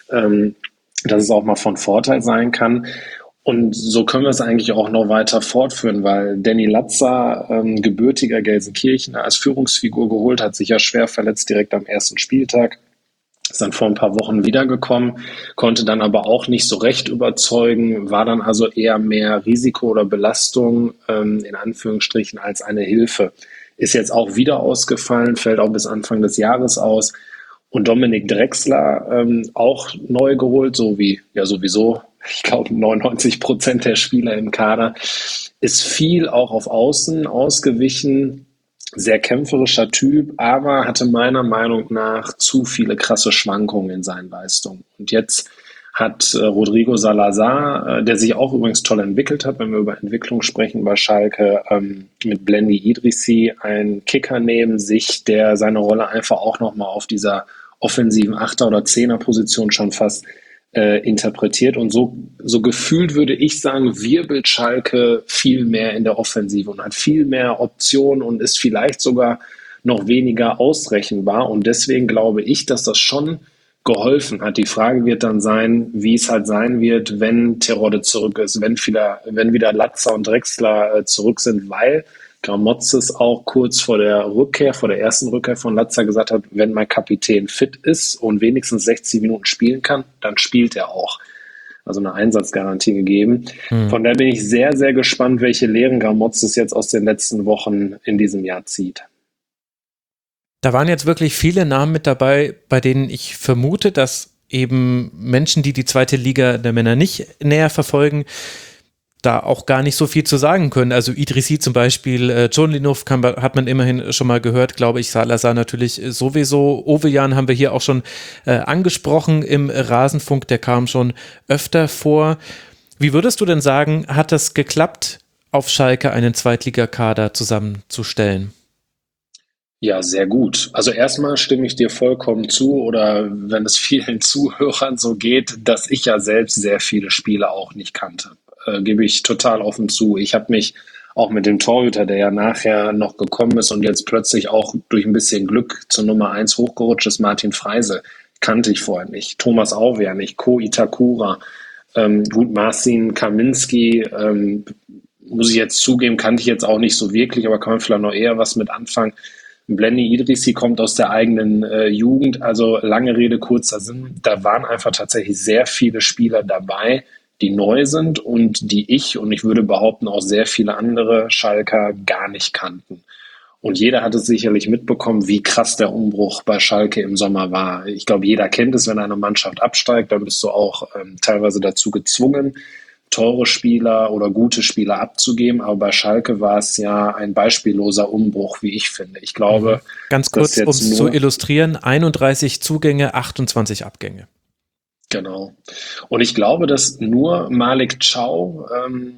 S3: dass es auch mal von Vorteil sein kann. Und so können wir es eigentlich auch noch weiter fortführen, weil Danny Latza, gebürtiger Gelsenkirchener, als Führungsfigur geholt, hat sich ja schwer verletzt direkt am ersten Spieltag. Ist dann vor ein paar Wochen wiedergekommen, konnte dann aber auch nicht so recht überzeugen, war dann also eher mehr Risiko oder Belastung, in Anführungsstrichen, als eine Hilfe. Ist jetzt auch wieder ausgefallen, fällt auch bis Anfang des Jahres aus. Und Dominik Drexler, auch neu geholt, so wie ja sowieso, ich glaube 99% der Spieler im Kader, ist viel auch auf Außen ausgewichen. Sehr kämpferischer Typ, aber hatte meiner Meinung nach zu viele krasse Schwankungen in seinen Leistungen. Und jetzt hat Rodrigo Salazar, der sich auch übrigens toll entwickelt hat, wenn wir über Entwicklung sprechen bei Schalke, mit Blendi Idrissi einen Kicker neben sich, der seine Rolle einfach auch nochmal auf dieser offensiven 8er- oder 10er-Position schon fast interpretiert. Und so gefühlt würde ich sagen, wirbelt Schalke viel mehr in der Offensive und hat viel mehr Optionen und ist vielleicht sogar noch weniger ausrechenbar. Und deswegen glaube ich, dass das schon geholfen hat. Die Frage wird dann sein, wie es halt sein wird, wenn Terodde zurück ist, wenn wieder Latza und Drexler zurück sind, weil Gramotzes auch kurz vor der ersten Rückkehr von Latza gesagt hat, wenn mein Kapitän fit ist und wenigstens 60 Minuten spielen kann, dann spielt er auch. Also eine Einsatzgarantie gegeben. Von daher bin ich sehr, sehr gespannt, welche Lehren Gramotzes jetzt aus den letzten Wochen in diesem Jahr zieht.
S1: Da waren jetzt wirklich viele Namen mit dabei, bei denen ich vermute, dass eben Menschen, die zweite Liga der Männer nicht näher verfolgen, da auch gar nicht so viel zu sagen können. Also Idrissi zum Beispiel, Džolinov hat man immerhin schon mal gehört, glaube ich, Salazar natürlich sowieso. Ovejan haben wir hier auch schon angesprochen im Rasenfunk, der kam schon öfter vor. Wie würdest du denn sagen, hat das geklappt, auf Schalke einen Zweitligakader zusammenzustellen?
S3: Ja, sehr gut. Also erstmal stimme ich dir vollkommen zu, oder wenn es vielen Zuhörern so geht, dass ich ja selbst sehr viele Spiele auch nicht kannte. Gebe ich total offen zu. Ich habe mich auch mit dem Torhüter, der ja nachher noch gekommen ist und jetzt plötzlich auch durch ein bisschen Glück zur Nummer 1 hochgerutscht ist, Martin Freise, kannte ich vorher nicht. Thomas Auvejan nicht, Ko Itakura, gut, Marcin Kaminski, muss ich jetzt zugeben, kannte ich jetzt auch nicht so wirklich, aber kann man vielleicht noch eher was mit anfangen. Blendi Idrissi kommt aus der eigenen Jugend, also lange Rede, kurzer Sinn. Da waren einfach tatsächlich sehr viele Spieler dabei, die neu sind und die ich würde behaupten, auch sehr viele andere Schalker gar nicht kannten. Und jeder hat es sicherlich mitbekommen, wie krass der Umbruch bei Schalke im Sommer war. Ich glaube, jeder kennt es, wenn eine Mannschaft absteigt, dann bist du auch teilweise dazu gezwungen, teure Spieler oder gute Spieler abzugeben. Aber bei Schalke war es ja ein beispielloser Umbruch, wie ich finde. Ich glaube,
S1: ganz kurz, um es zu illustrieren, 31 Zugänge, 28 Abgänge.
S3: Genau. Und ich glaube, dass nur Malik Chow,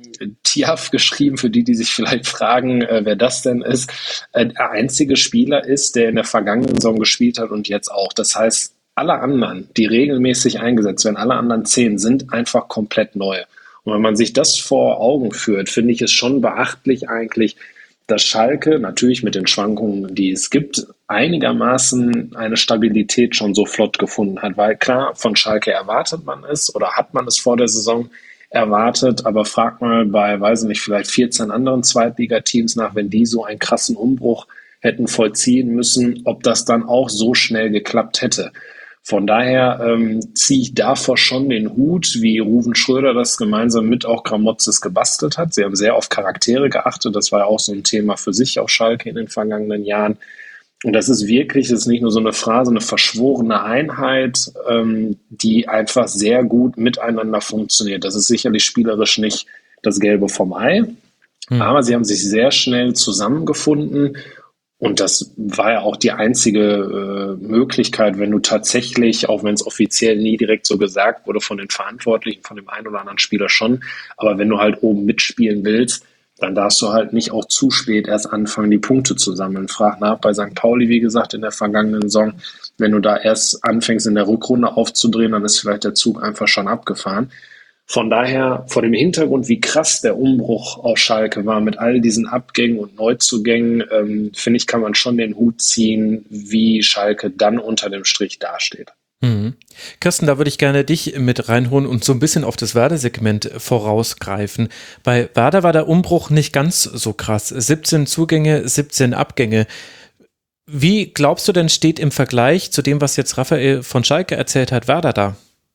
S3: Tiaf geschrieben, für die sich vielleicht fragen, wer das denn ist, der einzige Spieler ist, der in der vergangenen Saison gespielt hat und jetzt auch. Das heißt, alle anderen, die regelmäßig eingesetzt werden, alle anderen 10 sind einfach komplett neu. Und wenn man sich das vor Augen führt, finde ich es schon beachtlich eigentlich, dass Schalke natürlich mit den Schwankungen, die es gibt, einigermaßen eine Stabilität schon so flott gefunden hat. Weil klar, von Schalke erwartet man es oder hat man es vor der Saison erwartet, aber frag mal bei, weiß ich nicht, vielleicht 14 anderen Zweitligateams nach, wenn die so einen krassen Umbruch hätten vollziehen müssen, ob das dann auch so schnell geklappt hätte. Von daher ziehe ich davor schon den Hut, wie Ruven Schröder das gemeinsam mit auch Gramotzes gebastelt hat. Sie haben sehr auf Charaktere geachtet. Das war ja auch so ein Thema für sich auf Schalke in den vergangenen Jahren. Und das ist nicht nur so eine Phrase, eine verschworene Einheit, die einfach sehr gut miteinander funktioniert. Das ist sicherlich spielerisch nicht das Gelbe vom Ei, aber sie haben sich sehr schnell zusammengefunden. Und das war ja auch die einzige Möglichkeit, wenn du tatsächlich, auch wenn es offiziell nie direkt so gesagt wurde von den Verantwortlichen, von dem einen oder anderen Spieler schon, aber wenn du halt oben mitspielen willst, dann darfst du halt nicht auch zu spät erst anfangen, die Punkte zu sammeln. Frag nach bei St. Pauli, wie gesagt, in der vergangenen Saison. Wenn du da erst anfängst, in der Rückrunde aufzudrehen, dann ist vielleicht der Zug einfach schon abgefahren. Von daher, vor dem Hintergrund, wie krass der Umbruch auf Schalke war mit all diesen Abgängen und Neuzugängen, finde ich, kann man schon den Hut ziehen, wie Schalke dann unter dem Strich dasteht.
S1: Mhm. Kirsten, da würde ich gerne dich mit reinholen und so ein bisschen auf das Werder-Segment vorausgreifen. Bei Werder war der Umbruch nicht ganz so krass. 17 Zugänge, 17 Abgänge. Wie glaubst du denn, steht im Vergleich zu dem, was jetzt Raphael von Schalke erzählt hat, Werder da?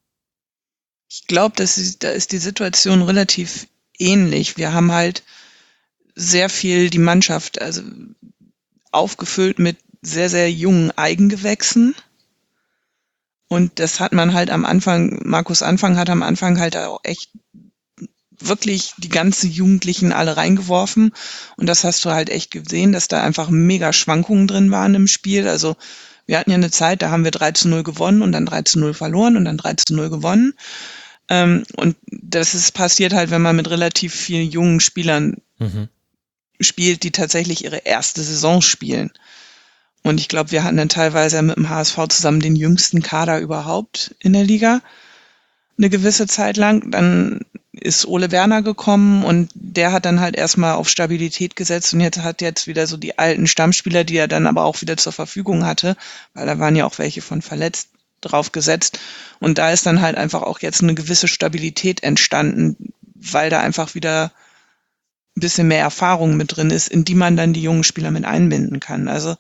S2: Ich glaube, da ist die Situation relativ ähnlich. Wir haben halt sehr viel die Mannschaft aufgefüllt mit sehr, sehr jungen Eigengewächsen. Und das hat man halt am Anfang, Markus Anfang hat am Anfang halt auch echt wirklich die ganzen Jugendlichen alle reingeworfen. Und das hast du halt echt gesehen, dass da einfach mega Schwankungen drin waren im Spiel. Also wir hatten ja eine Zeit, da haben wir 3-0 gewonnen und dann 3-0 verloren und dann 3-0 gewonnen. Und das ist passiert halt, wenn man mit relativ vielen jungen Spielern spielt, die tatsächlich ihre erste Saison spielen. Und ich glaube, wir hatten dann teilweise mit dem HSV zusammen den jüngsten Kader überhaupt in der Liga. Eine gewisse Zeit lang. Dann ist Ole Werner gekommen und der hat dann halt erstmal auf Stabilität gesetzt und hat jetzt wieder so die alten Stammspieler, die er dann aber auch wieder zur Verfügung hatte, weil da waren ja auch welche von verletzt, drauf gesetzt. Und da ist dann halt einfach auch jetzt eine gewisse Stabilität entstanden, weil da einfach wieder ein bisschen mehr Erfahrung mit drin ist, in die man dann die jungen Spieler mit einbinden kann. Also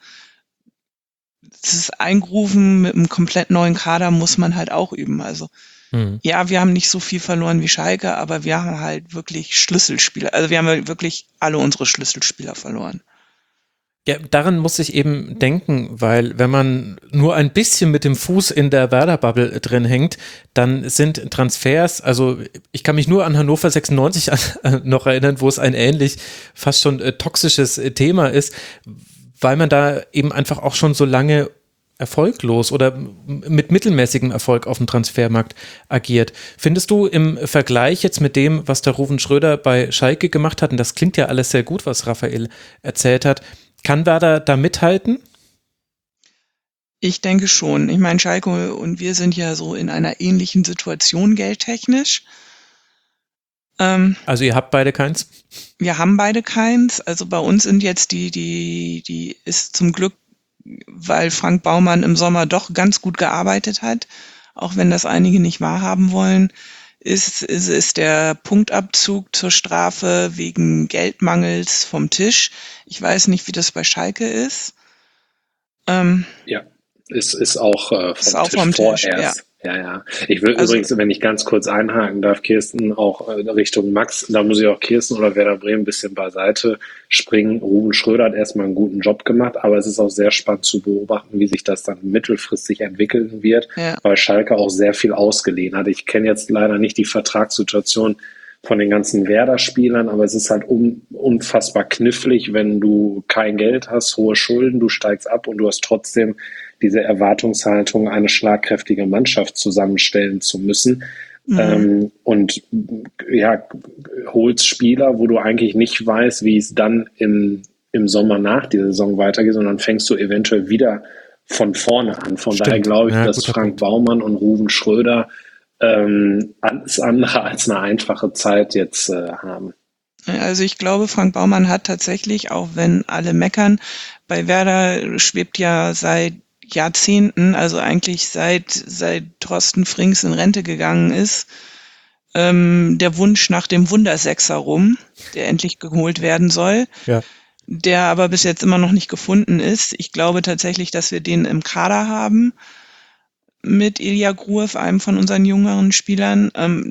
S2: es ist eingerufen mit einem komplett neuen Kader, muss man halt auch üben. Also ja, wir haben nicht so viel verloren wie Schalke, aber wir haben halt wirklich Schlüsselspieler. Also wir haben halt wirklich alle unsere Schlüsselspieler verloren.
S1: Ja, daran muss ich eben denken, weil wenn man nur ein bisschen mit dem Fuß in der Werder-Bubble drin hängt, dann sind Transfers, also ich kann mich nur an Hannover 96 noch erinnern, wo es ein ähnlich, fast schon toxisches Thema ist, weil man da eben einfach auch schon so lange erfolglos oder mit mittelmäßigem Erfolg auf dem Transfermarkt agiert. Findest du im Vergleich jetzt mit dem, was der Ruven Schröder bei Schalke gemacht hat, und das klingt ja alles sehr gut, was Raphael erzählt hat, kann Werder da mithalten?
S2: Ich denke schon. Ich meine, Schalke und wir sind ja so in einer ähnlichen Situation geldtechnisch.
S1: Also ihr habt beide keins?
S2: Wir haben beide keins. Also bei uns sind jetzt die ist zum Glück, weil Frank Baumann im Sommer doch ganz gut gearbeitet hat, auch wenn das einige nicht wahrhaben wollen, ist der Punktabzug zur Strafe wegen Geldmangels vom Tisch. Ich weiß nicht, wie das bei Schalke ist.
S3: Ja, ist auch
S2: Ist
S3: vom
S2: auch
S3: Tisch
S2: vom Tisch, ja.
S3: vorerst. Ja. Ich will
S2: Also
S3: übrigens, wenn ich ganz kurz einhaken darf, Kirsten, auch Richtung Max, da muss ich auch Kirsten oder Werder Bremen ein bisschen beiseite springen. Ruben Schröder hat erstmal einen guten Job gemacht, aber es ist auch sehr spannend zu beobachten, wie sich das dann mittelfristig entwickeln wird,
S2: ja.
S3: weil Schalke auch sehr viel ausgeliehen hat. Ich kenne jetzt leider nicht die Vertragssituation von den ganzen Werder-Spielern, aber es ist halt unfassbar knifflig, wenn du kein Geld hast, hohe Schulden, du steigst ab und du hast trotzdem diese Erwartungshaltung, eine schlagkräftige Mannschaft zusammenstellen zu müssen. Und ja, holst Spieler, wo du eigentlich nicht weißt, wie es dann im Sommer nach dieser Saison weitergeht, sondern fängst du eventuell wieder von vorne an. Von daher glaube ich, dass Frank Baumann und Ruven Schröder alles andere als eine einfache Zeit jetzt haben.
S2: Also ich glaube, Frank Baumann hat tatsächlich, auch wenn alle meckern, bei Werder schwebt ja seit Jahrzehnten, also eigentlich seit Thorsten Frings in Rente gegangen ist, der Wunsch nach dem Wundersechser rum, der endlich geholt werden soll, der aber bis jetzt immer noch nicht gefunden ist. Ich glaube tatsächlich, dass wir den im Kader haben mit Ilya Gruev, einem von unseren jüngeren Spielern.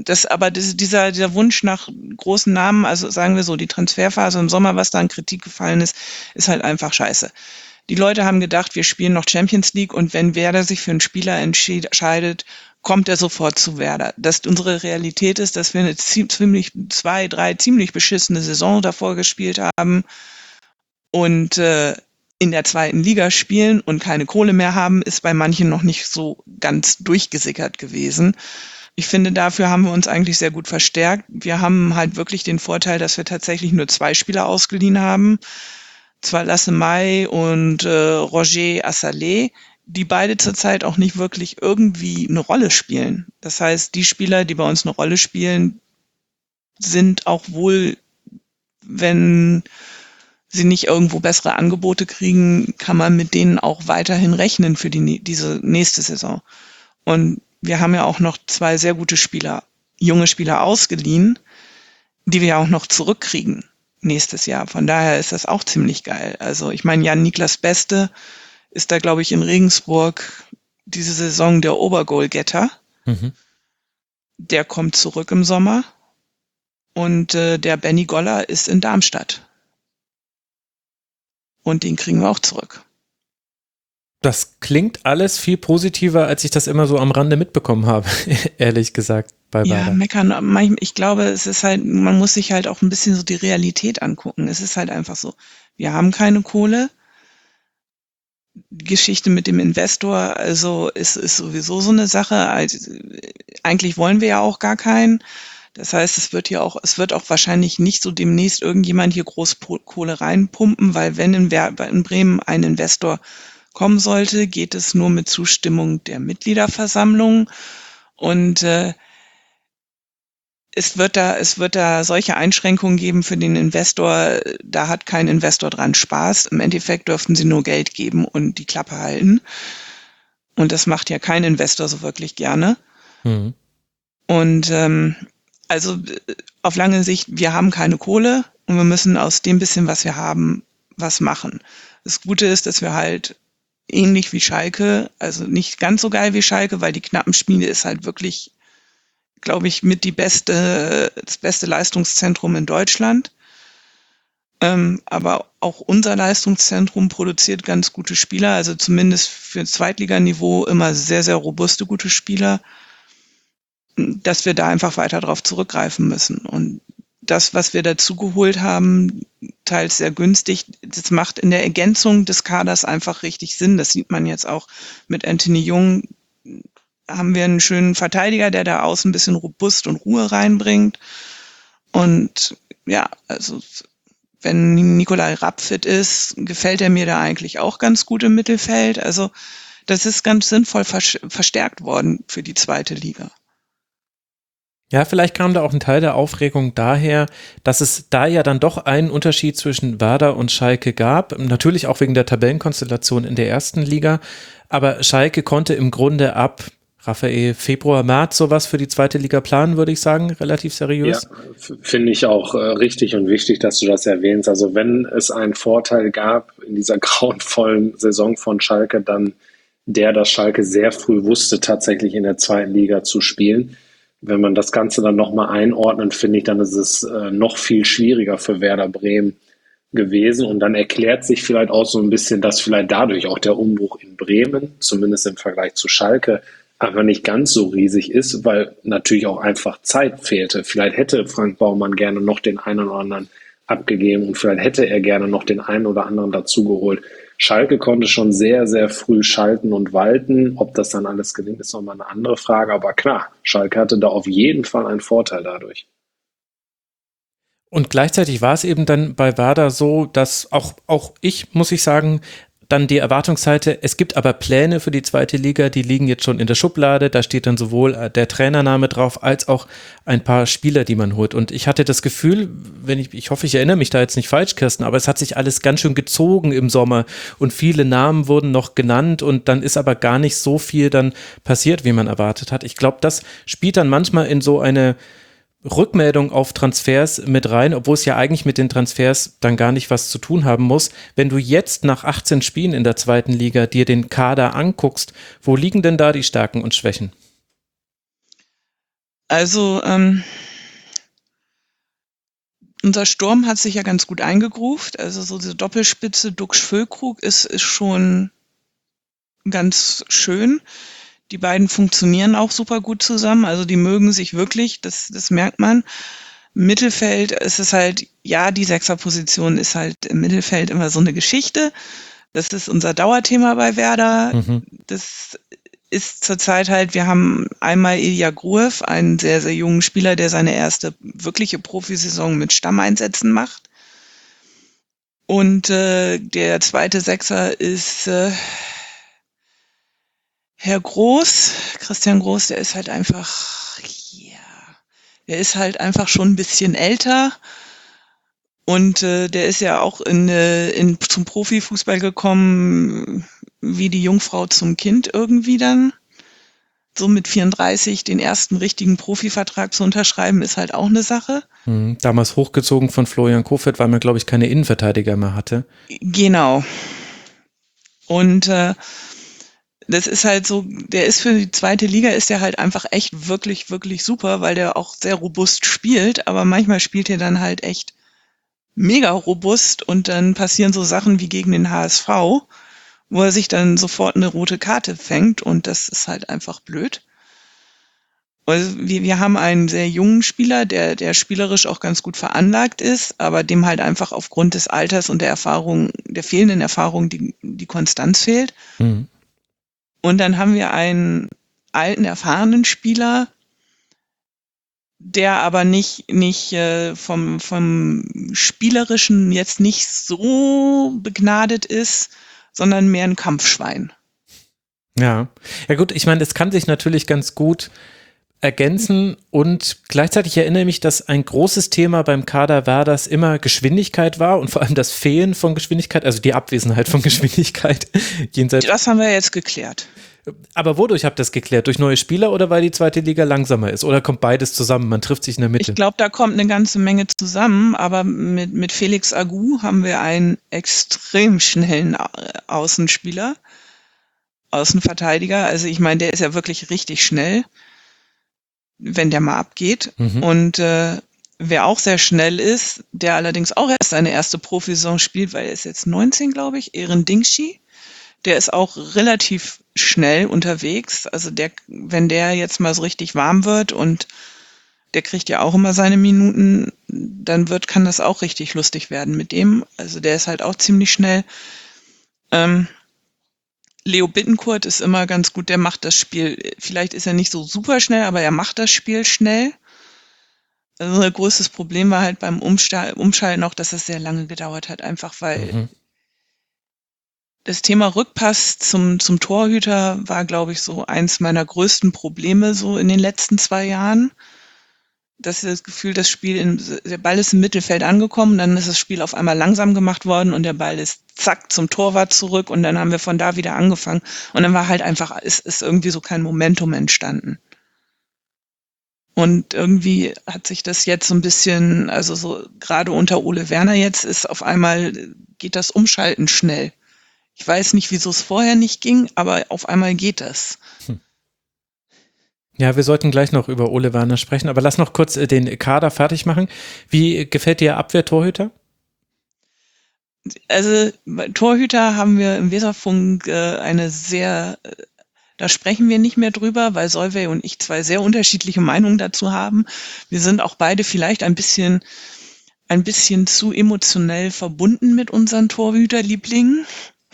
S2: Dieser Wunsch nach großen Namen, also sagen wir so, die Transferphase im Sommer, was da an Kritik gefallen ist, ist halt einfach scheiße. Die Leute haben gedacht, wir spielen noch Champions League und wenn Werder sich für einen Spieler entscheidet, kommt er sofort zu Werder. Dass unsere Realität ist, dass wir eine drei ziemlich beschissene Saison davor gespielt haben und in der zweiten Liga spielen und keine Kohle mehr haben, ist bei manchen noch nicht so ganz durchgesickert gewesen. Ich finde, dafür haben wir uns eigentlich sehr gut verstärkt. Wir haben halt wirklich den Vorteil, dass wir tatsächlich nur 2 Spieler ausgeliehen haben. Zwar Lasse May und Roger Assalé, die beide zurzeit auch nicht wirklich irgendwie eine Rolle spielen. Das heißt, die Spieler, die bei uns eine Rolle spielen, sind auch wohl, wenn sie nicht irgendwo bessere Angebote kriegen, kann man mit denen auch weiterhin rechnen für diese nächste Saison. Und wir haben ja auch noch 2 sehr gute Spieler, junge Spieler ausgeliehen, die wir ja auch noch zurückkriegen nächstes Jahr. Von daher ist das auch ziemlich geil. Also ich meine, Jan-Niklas Beste ist da, glaube ich, in Regensburg diese Saison der Obergoalgetter.
S1: Mhm.
S2: Der kommt zurück im Sommer. Und der Benny Goller ist in Darmstadt. Und den kriegen wir auch zurück.
S1: Das klingt alles viel positiver, als ich das immer so am Rande mitbekommen habe, ehrlich gesagt, bei
S2: Ja,
S1: Werder.
S2: meckern, ich glaube, es ist halt, man muss sich halt auch ein bisschen so die Realität angucken. Es ist halt einfach so, wir haben keine Kohle. Die Geschichte mit dem Investor, also ist sowieso so eine Sache. Also, eigentlich wollen wir ja auch gar keinen. Das heißt, es wird auch wahrscheinlich nicht so demnächst irgendjemand hier groß Kohle reinpumpen, weil wenn in Bremen ein Investor kommen sollte, geht es nur mit Zustimmung der Mitgliederversammlung. Und es wird da solche Einschränkungen geben für den Investor, da hat kein Investor dran Spaß. Im Endeffekt dürften sie nur Geld geben und die Klappe halten. Und das macht ja kein Investor so wirklich gerne.
S1: Mhm.
S2: Und also auf lange Sicht, wir haben keine Kohle und wir müssen aus dem bisschen, was wir haben, was machen. Das Gute ist, dass wir halt ähnlich wie Schalke, also nicht ganz so geil wie Schalke, weil die Knappenschmiede ist halt wirklich, glaube ich, mit das beste Leistungszentrum in Deutschland. Aber auch unser Leistungszentrum produziert ganz gute Spieler, also zumindest für Zweitliganiveau immer sehr, sehr robuste, gute Spieler, dass wir da einfach weiter drauf zurückgreifen müssen. Und das, was wir dazu geholt haben, teils sehr günstig, das macht in der Ergänzung des Kaders einfach richtig Sinn. Das sieht man jetzt auch mit Anthony Jung. Haben wir einen schönen Verteidiger, der da außen ein bisschen robust und Ruhe reinbringt. Und ja, also wenn Nikolai Rapp fit ist, gefällt er mir da eigentlich auch ganz gut im Mittelfeld. Also das ist ganz sinnvoll verstärkt worden für die zweite Liga.
S1: Ja, vielleicht kam da auch ein Teil der Aufregung daher, dass es da ja dann doch einen Unterschied zwischen Werder und Schalke gab. Natürlich auch wegen der Tabellenkonstellation in der ersten Liga. Aber Schalke konnte im Grunde ab Februar, März sowas für die zweite Liga planen, würde ich sagen, relativ seriös.
S3: Ja, finde ich auch richtig und wichtig, dass du das erwähnst. Also wenn es einen Vorteil gab in dieser grauenvollen Saison von Schalke, dann dass Schalke sehr früh wusste, tatsächlich in der zweiten Liga zu spielen. Wenn man das Ganze dann nochmal einordnet, finde ich, dann ist es noch viel schwieriger für Werder Bremen gewesen. Und dann erklärt sich vielleicht auch so ein bisschen, dass vielleicht dadurch auch der Umbruch in Bremen, zumindest im Vergleich zu Schalke, einfach nicht ganz so riesig ist, weil natürlich auch einfach Zeit fehlte. Vielleicht hätte Frank Baumann gerne noch den einen oder anderen abgegeben und vielleicht hätte er gerne noch den einen oder anderen dazugeholt. Schalke konnte schon sehr, sehr früh schalten und walten. Ob das dann alles gelingt, ist nochmal eine andere Frage. Aber klar, Schalke hatte da auf jeden Fall einen Vorteil dadurch.
S1: Und gleichzeitig war es eben dann bei Werder so, dass auch ich, muss ich sagen, dann die Erwartungsseite, es gibt aber Pläne für die zweite Liga, die liegen jetzt schon in der Schublade, da steht dann sowohl der Trainername drauf, als auch ein paar Spieler, die man holt. Und ich hatte das Gefühl, ich hoffe, ich erinnere mich da jetzt nicht falsch, Kirsten, aber es hat sich alles ganz schön gezogen im Sommer und viele Namen wurden noch genannt und dann ist aber gar nicht so viel dann passiert, wie man erwartet hat. Ich glaube, das spielt dann manchmal in so eine Rückmeldung auf Transfers mit rein, obwohl es ja eigentlich mit den Transfers dann gar nicht was zu tun haben muss. Wenn du jetzt nach 18 Spielen in der zweiten Liga dir den Kader anguckst, wo liegen denn da die Stärken und Schwächen?
S2: Also unser Sturm hat sich ja ganz gut eingegruft. Also so diese Doppelspitze Duxch-Füllkrug ist schon ganz schön. Die beiden funktionieren auch super gut zusammen. Also die mögen sich wirklich, das merkt man. Im Mittelfeld ist es halt, ja, die Sechserposition ist halt im Mittelfeld immer so eine Geschichte. Das ist unser Dauerthema bei Werder.
S1: Mhm.
S2: Das ist zurzeit halt, wir haben einmal Ilya Gruev, einen sehr, sehr jungen Spieler, der seine erste wirkliche Profisaison mit Stammeinsätzen macht. Und der zweite Sechser ist Herr Groß, Christian Groß, der ist halt einfach, ja, der ist halt einfach schon ein bisschen älter. Und der ist ja auch zum Profifußball gekommen, wie die Jungfrau zum Kind irgendwie dann. So mit 34 den ersten richtigen Profivertrag zu unterschreiben, ist halt auch eine Sache.
S1: Mhm. Damals hochgezogen von Florian Kohfeldt, weil man, glaube ich, keine Innenverteidiger mehr hatte.
S2: Genau. Und das ist halt so, der ist für die zweite Liga ist der halt einfach echt wirklich, wirklich super, weil der auch sehr robust spielt, aber manchmal spielt er dann halt echt mega robust und dann passieren so Sachen wie gegen den HSV, wo er sich dann sofort eine rote Karte fängt und das ist halt einfach blöd. Also wir haben einen sehr jungen Spieler, der spielerisch auch ganz gut veranlagt ist, aber dem halt einfach aufgrund des Alters und der Erfahrung, der fehlenden Erfahrung, die Konstanz fehlt.
S1: Mhm.
S2: Und dann haben wir einen alten, erfahrenen Spieler, der aber nicht vom Spielerischen jetzt nicht so begnadet ist, sondern mehr ein Kampfschwein.
S1: Ja. Ja gut, ich meine, das kann sich natürlich ganz gut ergänzen und gleichzeitig erinnere ich mich, dass ein großes Thema beim Kader Werders immer Geschwindigkeit war und vor allem das Fehlen von Geschwindigkeit, also die Abwesenheit von Geschwindigkeit jenseits.
S2: Das haben wir jetzt geklärt.
S1: Aber wodurch habt ihr das geklärt? Durch neue Spieler oder weil die zweite Liga langsamer ist? Oder kommt beides zusammen? Man trifft sich in der Mitte.
S2: Ich glaube, da kommt eine ganze Menge zusammen, aber mit Felix Agu haben wir einen extrem schnellen Außenspieler, Außenverteidiger. Also ich meine, der ist ja wirklich richtig schnell, wenn der mal abgeht.
S1: Mhm.
S2: Und wer auch sehr schnell ist, der allerdings auch erst seine erste Profisaison spielt, weil er ist jetzt 19, glaube ich, Eren Dingshi. Der ist auch relativ schnell unterwegs. Also wenn der jetzt mal so richtig warm wird und der kriegt ja auch immer seine Minuten, dann kann das auch richtig lustig werden mit dem. Also der ist halt auch ziemlich schnell. Leo Bittencourt ist immer ganz gut, der macht das Spiel, vielleicht ist er nicht so super schnell, aber er macht das Spiel schnell. Also ein größtes Problem war halt beim Umschalten auch, dass es sehr lange gedauert hat, einfach weil das Thema Rückpass zum Torhüter war, glaube ich, so eins meiner größten Probleme so in den letzten 2 Jahren. Das Gefühl, der Ball ist im Mittelfeld angekommen, dann ist das Spiel auf einmal langsam gemacht worden und der Ball ist zack zum Torwart zurück und dann haben wir von da wieder angefangen und dann war halt einfach, ist irgendwie so kein Momentum entstanden. Und irgendwie hat sich das jetzt so ein bisschen, also so gerade unter Ole Werner jetzt ist auf einmal, geht das Umschalten schnell. Ich weiß nicht, wieso es vorher nicht ging, aber auf einmal geht das.
S1: Ja, wir sollten gleich noch über Ole Werner sprechen, aber lass noch kurz den Kader fertig machen. Wie gefällt dir Abwehrtorhüter?
S2: Also Torhüter haben wir im Weserfunk da sprechen wir nicht mehr drüber, weil Solveig und ich 2 sehr unterschiedliche Meinungen dazu haben. Wir sind auch beide vielleicht ein bisschen zu emotionell verbunden mit unseren Torhüterlieblingen.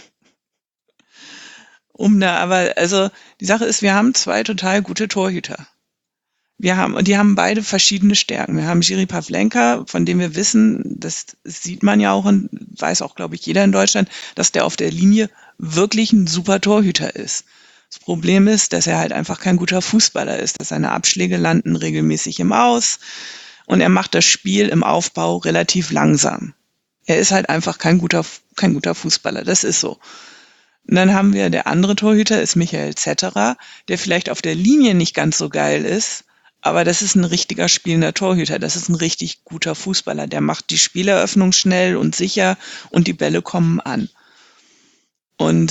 S2: Also die Sache ist, wir haben 2 total gute Torhüter. Die haben beide verschiedene Stärken. Wir haben Jiří Pavlenka, von dem wir wissen, das sieht man ja auch und weiß auch, glaube ich, jeder in Deutschland, dass der auf der Linie wirklich ein super Torhüter ist. Das Problem ist, dass er halt einfach kein guter Fußballer ist, dass seine Abschläge landen regelmäßig im Aus und er macht das Spiel im Aufbau relativ langsam. Er ist halt einfach kein guter Fußballer, das ist so. Und dann haben wir, der andere Torhüter ist Michael Zetterer, der vielleicht auf der Linie nicht ganz so geil ist, aber das ist ein richtiger spielender Torhüter. Das ist ein richtig guter Fußballer. Der macht die Spieleröffnung schnell und sicher und die Bälle kommen an. Und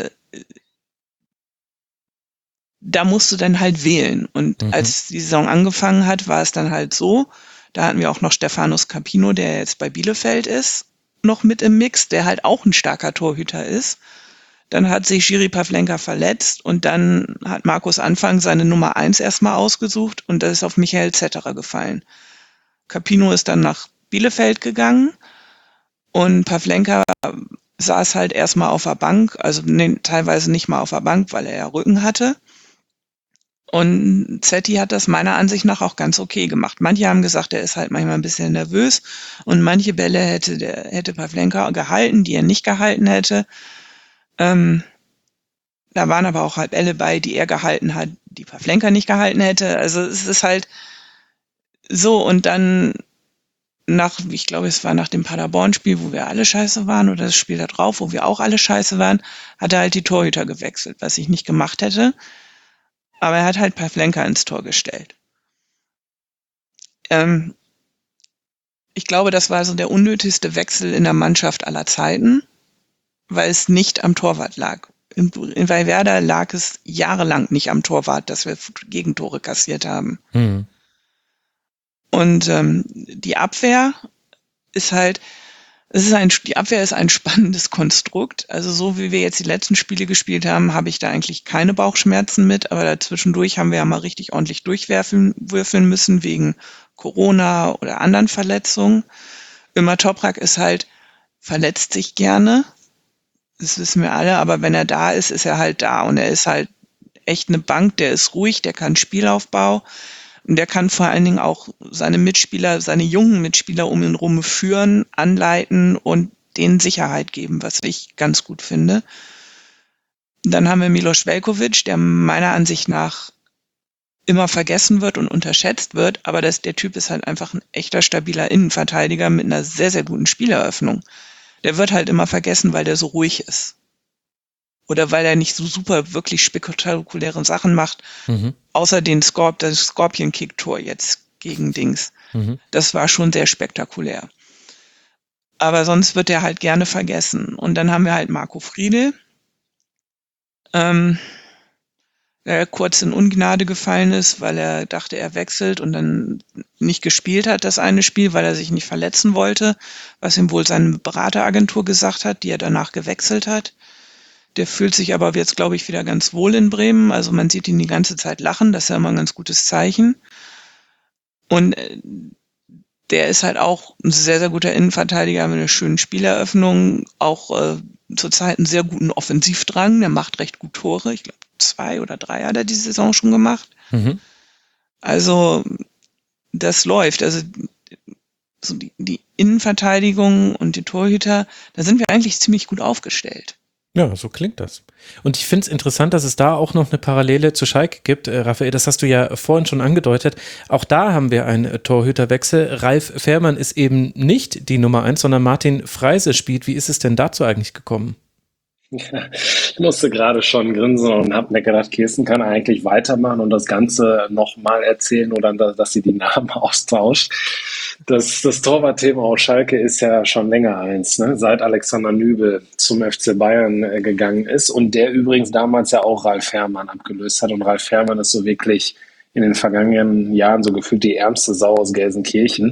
S2: da musst du dann halt wählen. Und als die Saison angefangen hat, war es dann halt so, da hatten wir auch noch Stefanos Capino, der jetzt bei Bielefeld ist, noch mit im Mix, der halt auch ein starker Torhüter ist. Dann hat sich Jiří Pavlenka verletzt und dann hat Markus Anfang seine Nummer 1 erstmal ausgesucht und das ist auf Michael Zetterer gefallen. Capino ist dann nach Bielefeld gegangen und Pavlenka saß halt erstmal auf der Bank, also nee, teilweise nicht mal auf der Bank, weil er ja Rücken hatte. Und Zetti hat das meiner Ansicht nach auch ganz okay gemacht. Manche haben gesagt, er ist halt manchmal ein bisschen nervös und manche Bälle hätte Pavlenka gehalten, die er nicht gehalten hätte. Da waren aber auch halt Bälle bei, die er gehalten hat, die Pavlenka nicht gehalten hätte. Also es ist halt so, und dann ich glaube, es war nach dem Paderborn-Spiel, wo wir alle scheiße waren, oder das Spiel da drauf, wo wir auch alle scheiße waren, hat er halt die Torhüter gewechselt, was ich nicht gemacht hätte. Aber er hat halt Pavlenka ins Tor gestellt. Ich glaube, das war so der unnötigste Wechsel in der Mannschaft aller Zeiten, weil es nicht am Torwart lag. Bei Werder lag es jahrelang nicht am Torwart, dass wir Gegentore kassiert haben. Und die Abwehr ist halt, die Abwehr ist ein spannendes Konstrukt. Also so wie wir jetzt die letzten Spiele gespielt haben, habe ich da eigentlich keine Bauchschmerzen mit. Aber dazwischendurch haben wir ja mal richtig ordentlich würfeln müssen wegen Corona oder anderen Verletzungen. Ömer Toprak ist halt, verletzt sich gerne. Das wissen wir alle. Aber wenn er da ist, ist er halt da. Und er ist halt echt eine Bank. Der ist ruhig, der kann Spielaufbau. Und der kann vor allen Dingen auch seine Mitspieler, seine jungen Mitspieler um ihn rum führen, anleiten und denen Sicherheit geben, was ich ganz gut finde. Dann haben wir Milos Veljković, der meiner Ansicht nach immer vergessen wird und unterschätzt wird, aber der Typ ist halt einfach ein echter stabiler Innenverteidiger mit einer sehr, sehr guten Spieleröffnung. Der wird halt immer vergessen, weil der so ruhig ist. Oder weil er nicht so super wirklich spektakuläre Sachen macht, außer das Scorpion-Kick-Tor jetzt gegen Dings. Das war schon sehr spektakulär. Aber sonst wird er halt gerne vergessen. Und dann haben wir halt Marco Friedl, der kurz in Ungnade gefallen ist, weil er dachte, er wechselt und dann nicht gespielt hat, das eine Spiel, weil er sich nicht verletzen wollte, was ihm wohl seine Berateragentur gesagt hat, die er danach gewechselt hat. Der fühlt sich aber jetzt, glaube ich, wieder ganz wohl in Bremen. Also man sieht ihn die ganze Zeit lachen. Das ist ja immer ein ganz gutes Zeichen. Und der ist halt auch ein sehr, sehr guter Innenverteidiger mit einer schönen Spieleröffnung. Auch zurzeit einen sehr guten Offensivdrang. Der macht recht gut Tore. Ich glaube, 2 oder 3 hat er diese Saison schon gemacht. Also das läuft. Also so die Innenverteidigung und die Torhüter, da sind wir eigentlich ziemlich gut aufgestellt.
S1: Ja, so klingt das. Und ich finde es interessant, dass es da auch noch eine Parallele zu Schalke gibt. Raphael, das hast du ja vorhin schon angedeutet. Auch da haben wir einen Torhüterwechsel. Ralf Fährmann ist eben nicht die Nummer 1, sondern Martin Freise spielt. Wie ist es denn dazu eigentlich gekommen?
S3: Ja, ich musste gerade schon grinsen und habe mir gedacht, Kirsten kann eigentlich weitermachen und das Ganze nochmal erzählen oder dass sie die Namen austauscht. Das Torwartthema aus Schalke ist ja schon länger eins, ne? Seit Alexander Nübel zum FC Bayern gegangen ist und der übrigens damals ja auch Ralf Fährmann abgelöst hat. Und Ralf Fährmann ist so wirklich in den vergangenen Jahren so gefühlt die ärmste Sau aus Gelsenkirchen.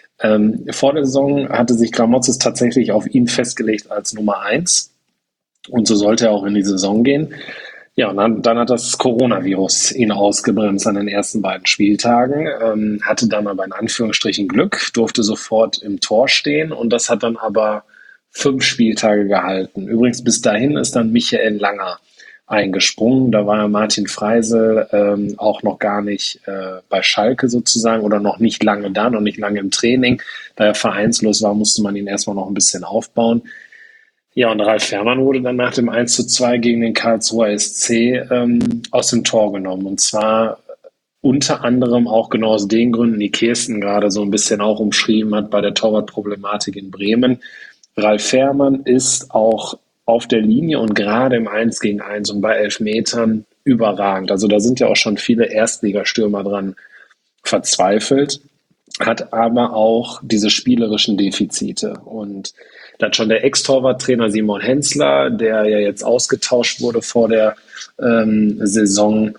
S3: Vor der Saison hatte sich Gramotzes tatsächlich auf ihn festgelegt als Nummer 1. Und so sollte er auch in die Saison gehen. Ja, und dann hat das Coronavirus ihn ausgebremst an den ersten beiden Spieltagen, hatte dann aber in Anführungsstrichen Glück, durfte sofort im Tor stehen und das hat dann aber 5 Spieltage gehalten. Übrigens bis dahin ist dann Michael Langer eingesprungen. Da war Martin Freise auch noch gar nicht bei Schalke sozusagen oder noch nicht lange da, noch nicht lange im Training. Da er vereinslos war, musste man ihn erstmal noch ein bisschen aufbauen. Ja, und Ralf Fährmann wurde dann nach dem 1:2 gegen den Karlsruher SC aus dem Tor genommen. Und zwar unter anderem auch genau aus den Gründen, die Kirsten gerade so ein bisschen auch umschrieben hat bei der Torwartproblematik in Bremen. Ralf Fährmann ist auch auf der Linie und gerade im 1 gegen 1 und bei Elfmetern überragend. Also da sind ja auch schon viele Erstligastürmer dran verzweifelt, hat aber auch diese spielerischen Defizite. Und da hat schon der Ex-Torwarttrainer Simon Hensler, der ja jetzt ausgetauscht wurde vor der Saison,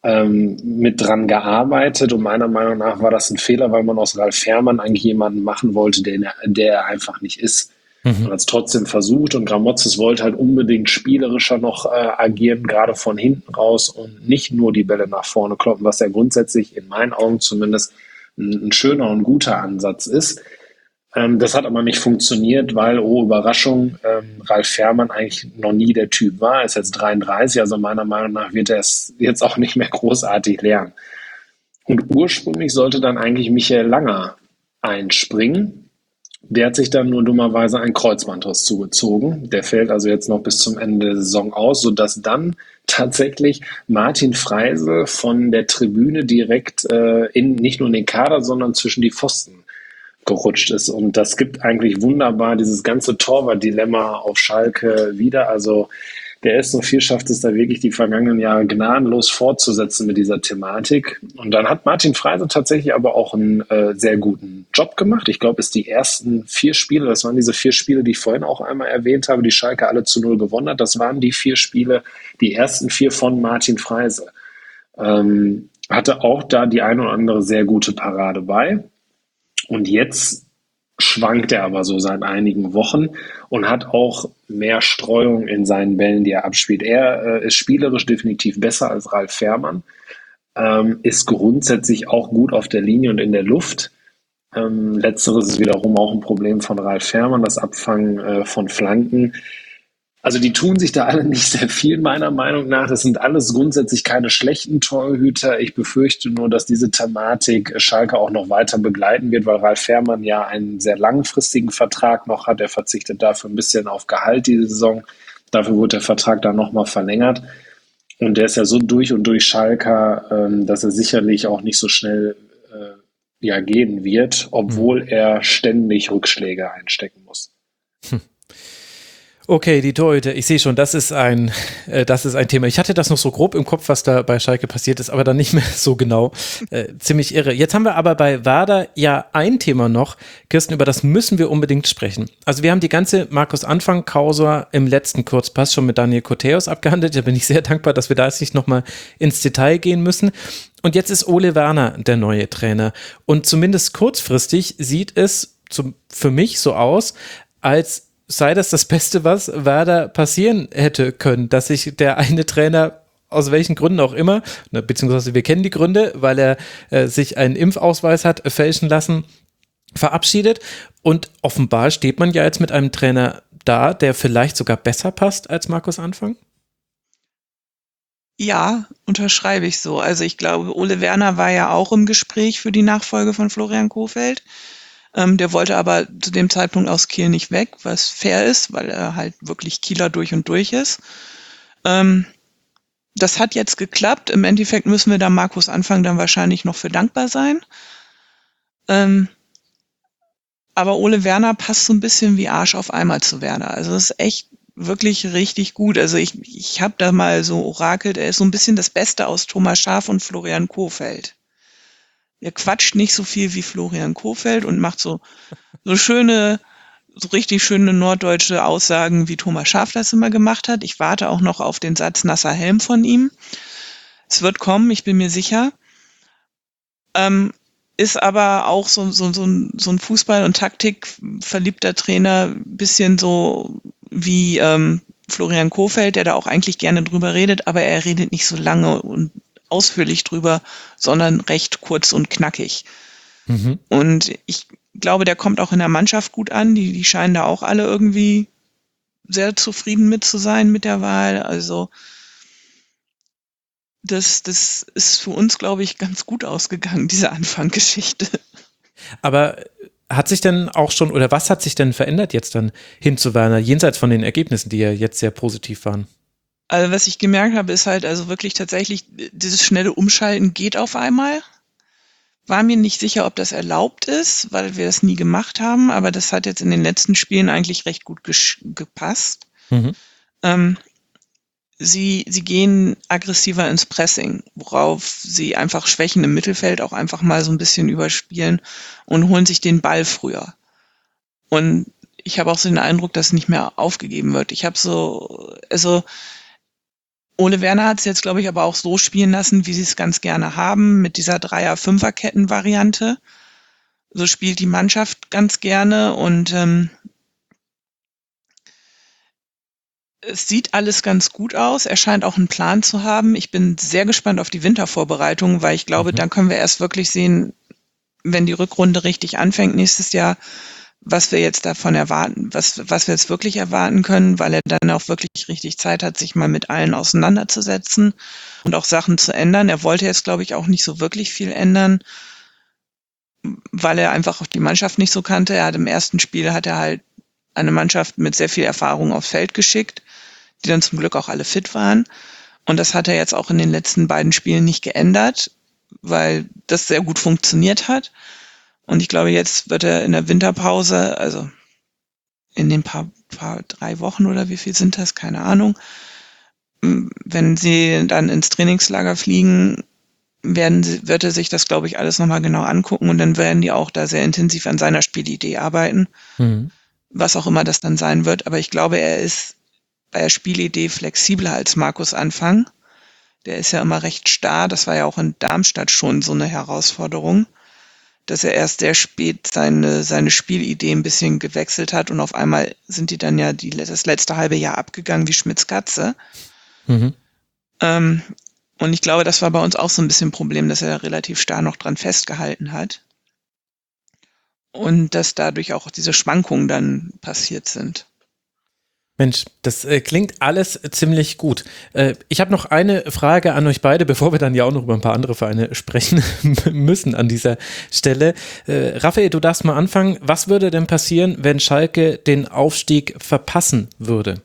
S3: mit dran gearbeitet. Und meiner Meinung nach war das ein Fehler, weil man aus Ralf Fährmann eigentlich jemanden machen wollte, der er einfach nicht ist. Man hat es trotzdem versucht und Gramotzes wollte halt unbedingt spielerischer noch agieren, gerade von hinten raus und nicht nur die Bälle nach vorne kloppen, was ja grundsätzlich in meinen Augen zumindest ein schöner und guter Ansatz ist. Das hat aber nicht funktioniert, weil, oh Überraschung, Ralf Fährmann eigentlich noch nie der Typ war. Er ist jetzt 33, also meiner Meinung nach wird er es jetzt auch nicht mehr großartig lernen. Und ursprünglich sollte dann eigentlich Michael Langer einspringen. Der hat sich dann nur dummerweise einen Kreuzbandriss zugezogen. Der fällt also jetzt noch bis zum Ende der Saison aus, sodass dann tatsächlich Martin Freisel von der Tribüne direkt nicht nur in den Kader, sondern zwischen die Pfosten gerutscht ist. Und das gibt eigentlich wunderbar dieses ganze Torwart-Dilemma auf Schalke wieder. Also der erste vier schafft es da wirklich die vergangenen Jahre gnadenlos fortzusetzen mit dieser Thematik. Und dann hat Martin Freisel tatsächlich aber auch einen sehr guten Job gemacht. Ich glaube, es die ersten 4 Spiele, das waren diese 4 Spiele, die ich vorhin auch einmal erwähnt habe, die Schalke alle zu 0 gewonnen hat. Das waren die 4 Spiele, die ersten 4 von Martin Freisel. Hatte auch da die eine oder andere sehr gute Parade bei. Und jetzt schwankt er aber so seit einigen Wochen und hat auch mehr Streuung in seinen Bällen, die er abspielt. Er ist spielerisch definitiv besser als Ralf Fährmann, ist grundsätzlich auch gut auf der Linie und in der Luft. Letzteres ist wiederum auch ein Problem von Ralf Fährmann, das Abfangen von Flanken. Also die tun sich da alle nicht sehr viel, meiner Meinung nach. Das sind alles grundsätzlich keine schlechten Torhüter. Ich befürchte nur, dass diese Thematik Schalke auch noch weiter begleiten wird, weil Ralf Fährmann ja einen sehr langfristigen Vertrag noch hat. Er verzichtet dafür ein bisschen auf Gehalt diese Saison. Dafür wird der Vertrag dann nochmal verlängert. Und der ist ja so durch und durch Schalker, dass er sicherlich auch nicht so schnell gehen wird, obwohl er ständig Rückschläge einstecken muss.
S1: Okay, die Torhüter, ich sehe schon, das ist ein Thema. Ich hatte das noch so grob im Kopf, was da bei Schalke passiert ist, aber dann nicht mehr so genau. Ziemlich irre. Jetzt haben wir aber bei Werder ja ein Thema noch, Kirsten, über das müssen wir unbedingt sprechen. Also wir haben die ganze Markus-Anfang-Causa im letzten Kurzpass schon mit Daniel Koteos abgehandelt. Da bin ich sehr dankbar, dass wir da jetzt nicht nochmal ins Detail gehen müssen. Und jetzt ist Ole Werner der neue Trainer. Und zumindest kurzfristig sieht es für mich so aus, als sei das Beste, was Werder passieren hätte können, dass sich der eine Trainer, aus welchen Gründen auch immer, beziehungsweise wir kennen die Gründe, weil er sich einen Impfausweis hat fälschen lassen, verabschiedet. Und offenbar steht man ja jetzt mit einem Trainer da, der vielleicht sogar besser passt als Markus Anfang.
S2: Ja, unterschreibe ich so. Also ich glaube, Ole Werner war ja auch im Gespräch für die Nachfolge von Florian Kohfeldt. Der wollte aber zu dem Zeitpunkt aus Kiel nicht weg, was fair ist, weil er halt wirklich Kieler durch und durch ist. Das hat jetzt geklappt. Im Endeffekt müssen wir da Markus Anfang dann wahrscheinlich noch für dankbar sein. Aber Ole Werner passt so ein bisschen wie Arsch auf Eimer zu Werder. Also das ist echt wirklich richtig gut. Also ich habe da mal so orakelt, er ist so ein bisschen das Beste aus Thomas Schaaf und Florian Kohfeldt. Er quatscht nicht so viel wie Florian Kohfeldt und macht so richtig schöne norddeutsche Aussagen, wie Thomas Schaaf das immer gemacht hat. Ich warte auch noch auf den Satz nasser Helm von ihm. Es wird kommen, ich bin mir sicher. Ist aber auch so ein Fußball- und Taktik verliebter Trainer, bisschen so wie Florian Kohfeldt, der da auch eigentlich gerne drüber redet, aber er redet nicht so lange und ausführlich drüber, sondern recht kurz und knackig. Mhm. Und ich glaube, der kommt auch in der Mannschaft gut an. Die scheinen da auch alle irgendwie sehr zufrieden mit zu sein mit der Wahl. Also das ist für uns, glaube ich, ganz gut ausgegangen, diese Anfangsgeschichte.
S1: Aber hat sich denn auch schon, oder was hat sich denn verändert jetzt dann hin zu Werner, jenseits von den Ergebnissen, die ja jetzt sehr positiv waren?
S2: Also was ich gemerkt habe, ist halt also wirklich tatsächlich, dieses schnelle Umschalten geht auf einmal. War mir nicht sicher, ob das erlaubt ist, weil wir das nie gemacht haben, aber das hat jetzt in den letzten Spielen eigentlich recht gut gepasst. Mhm. Sie gehen aggressiver ins Pressing, worauf sie einfach Schwächen im Mittelfeld auch einfach mal so ein bisschen überspielen und holen sich den Ball früher. Und ich habe auch so den Eindruck, dass nicht mehr aufgegeben wird. Ole Werner hat es jetzt, glaube ich, aber auch so spielen lassen, wie sie es ganz gerne haben, mit dieser Dreier-Fünfer-Ketten-Variante. So spielt die Mannschaft ganz gerne und es sieht alles ganz gut aus. Er scheint auch einen Plan zu haben. Ich bin sehr gespannt auf die Wintervorbereitung, weil ich glaube, dann können wir erst wirklich sehen, wenn die Rückrunde richtig anfängt nächstes Jahr, was wir jetzt davon erwarten, was wir jetzt wirklich erwarten können, weil er dann auch wirklich richtig Zeit hat, sich mal mit allen auseinanderzusetzen und auch Sachen zu ändern. Er wollte jetzt, glaube ich, auch nicht so wirklich viel ändern, weil er einfach auch die Mannschaft nicht so kannte. Er hat im ersten Spiel hat er halt eine Mannschaft mit sehr viel Erfahrung aufs Feld geschickt, die dann zum Glück auch alle fit waren. Und das hat er jetzt auch in den letzten beiden Spielen nicht geändert, weil das sehr gut funktioniert hat. Und ich glaube, jetzt wird er in der Winterpause, also in den paar 3 Wochen oder wie viel sind das, keine Ahnung, wenn sie dann ins Trainingslager fliegen, wird er sich das, glaube ich, alles nochmal genau angucken und dann werden die auch da sehr intensiv an seiner Spielidee arbeiten, was auch immer das dann sein wird. Aber ich glaube, er ist bei der Spielidee flexibler als Markus Anfang. Der ist ja immer recht starr. Das war ja auch in Darmstadt schon so eine Herausforderung, dass er erst sehr spät seine Spielidee ein bisschen gewechselt hat und auf einmal sind die dann ja das letzte halbe Jahr abgegangen wie Schmitz Katze. Und ich glaube, das war bei uns auch so ein bisschen ein Problem, dass er da relativ starr noch dran festgehalten hat. Und dass dadurch auch diese Schwankungen dann passiert sind.
S1: Mensch, das klingt alles ziemlich gut. Ich habe noch eine Frage an euch beide, bevor wir dann ja auch noch über ein paar andere Vereine sprechen müssen an dieser Stelle. Raphael, du darfst mal anfangen. Was würde denn passieren, wenn Schalke den Aufstieg verpassen würde?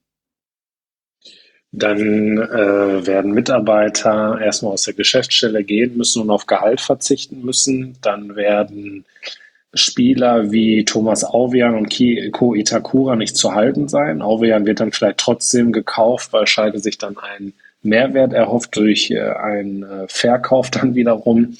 S3: Dann werden Mitarbeiter erstmal aus der Geschäftsstelle gehen müssen und auf Gehalt verzichten müssen. Dann werden Spieler wie Thomas Auvejan und Ko Itakura nicht zu halten sein. Auvejan wird dann vielleicht trotzdem gekauft, weil Schalke sich dann einen Mehrwert erhofft durch einen Verkauf dann wiederum.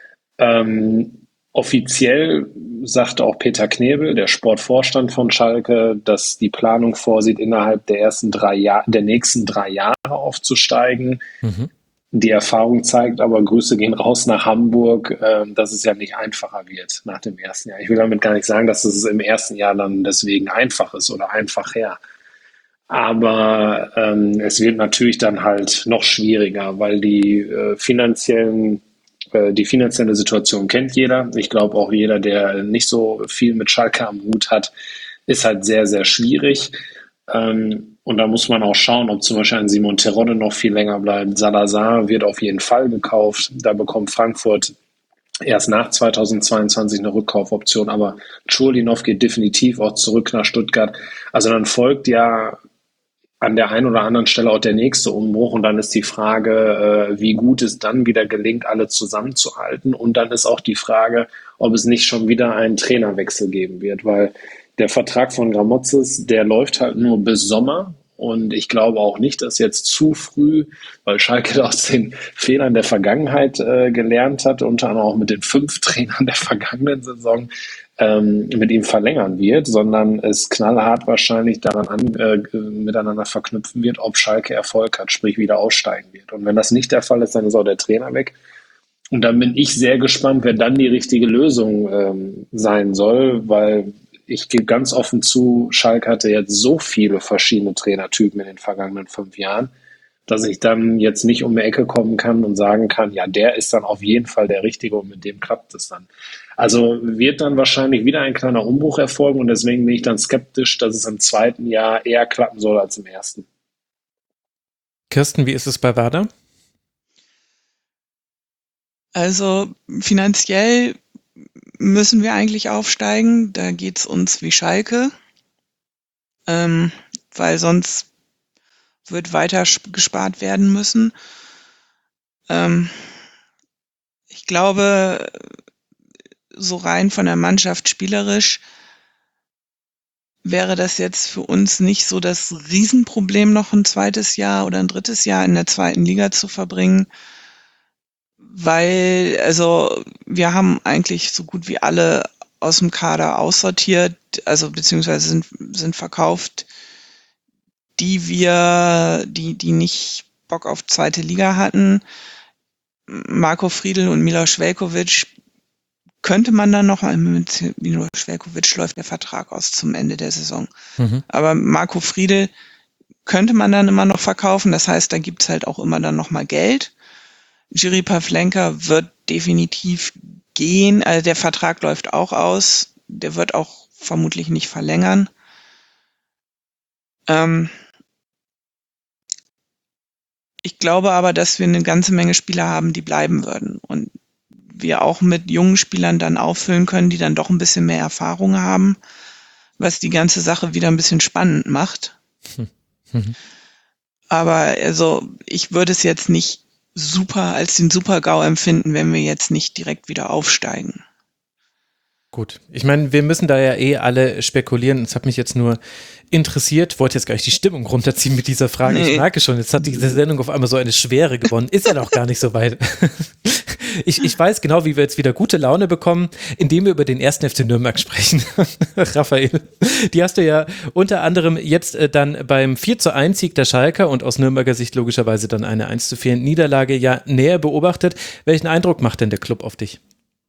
S3: Offiziell sagte auch Peter Knebel, der Sportvorstand von Schalke, dass die Planung vorsieht, innerhalb der nächsten 3 Jahre aufzusteigen. Die Erfahrung zeigt aber, Grüße gehen raus nach Hamburg, dass es ja nicht einfacher wird nach dem ersten Jahr. Ich will damit gar nicht sagen, dass es im ersten Jahr dann deswegen einfach ist oder einfacher. Aber es wird natürlich dann halt noch schwieriger, weil die finanzielle Situation kennt jeder. Ich glaube auch jeder, der nicht so viel mit Schalke am Hut hat, ist halt sehr, sehr schwierig. Und da muss man auch schauen, ob zum Beispiel ein Simon Terodde noch viel länger bleibt. Salazar wird auf jeden Fall gekauft. Da bekommt Frankfurt erst nach 2022 eine Rückkaufoption. Aber Churlinov geht definitiv auch zurück nach Stuttgart. Also dann folgt ja an der einen oder anderen Stelle auch der nächste Umbruch. Und dann ist die Frage, wie gut es dann wieder gelingt, alle zusammenzuhalten. Und dann ist auch die Frage, ob es nicht schon wieder einen Trainerwechsel geben wird, weil der Vertrag von Gramotzes, der läuft halt nur bis Sommer und ich glaube auch nicht, dass jetzt zu früh, weil Schalke aus den Fehlern der Vergangenheit gelernt hat, unter anderem auch mit den 5 Trainern der vergangenen Saison, mit ihm verlängern wird, sondern es knallhart wahrscheinlich daran miteinander verknüpfen wird, ob Schalke Erfolg hat, sprich wieder aussteigen wird. Und wenn das nicht der Fall ist, dann ist auch der Trainer weg. Und dann bin ich sehr gespannt, wer dann die richtige Lösung sein soll, weil ich gebe ganz offen zu, Schalke hatte jetzt so viele verschiedene Trainertypen in den vergangenen 5 Jahren, dass ich dann jetzt nicht um die Ecke kommen kann und sagen kann, ja, der ist dann auf jeden Fall der Richtige und mit dem klappt es dann. Also wird dann wahrscheinlich wieder ein kleiner Umbruch erfolgen und deswegen bin ich dann skeptisch, dass es im zweiten Jahr eher klappen soll als im ersten.
S1: Kirsten, wie ist es bei Werder?
S2: Also finanziell müssen wir eigentlich aufsteigen. Da geht's uns wie Schalke, weil sonst wird weiter gespart werden müssen. Ich glaube, so rein von der Mannschaft spielerisch wäre das jetzt für uns nicht so das Riesenproblem, noch ein zweites Jahr oder ein drittes Jahr in der zweiten Liga zu verbringen. Weil, also wir haben eigentlich so gut wie alle aus dem Kader aussortiert, also beziehungsweise sind verkauft, die nicht Bock auf zweite Liga hatten. Marco Friedl und Milos Veljković könnte man dann noch, mit Milos Veljković läuft der Vertrag aus zum Ende der Saison. Aber Marco Friedl könnte man dann immer noch verkaufen, das heißt, da gibt's halt auch immer dann nochmal Geld. Jiri Pavlenka wird definitiv gehen, also der Vertrag läuft auch aus, der wird auch vermutlich nicht verlängern. Ich glaube aber, dass wir eine ganze Menge Spieler haben, die bleiben würden. Und wir auch mit jungen Spielern dann auffüllen können, die dann doch ein bisschen mehr Erfahrung haben, was die ganze Sache wieder ein bisschen spannend macht. Aber also ich würde es jetzt nicht als den Super-GAU empfinden, wenn wir jetzt nicht direkt wieder aufsteigen.
S1: Gut, ich meine, wir müssen da ja alle spekulieren. Es hat mich jetzt nur interessiert, wollte jetzt gar nicht die Stimmung runterziehen mit dieser Frage. Nee. Ich merke schon, jetzt hat diese Sendung auf einmal so eine Schwere gewonnen. Ist ja noch gar nicht so weit. Ich weiß genau, wie wir jetzt wieder gute Laune bekommen, indem wir über den 1. FC Nürnberg sprechen. Raphael, die hast du ja unter anderem jetzt dann beim 4:1 Sieg der Schalker und aus Nürnberger Sicht logischerweise dann eine 1:4 Niederlage ja näher beobachtet. Welchen Eindruck macht denn der Club auf dich?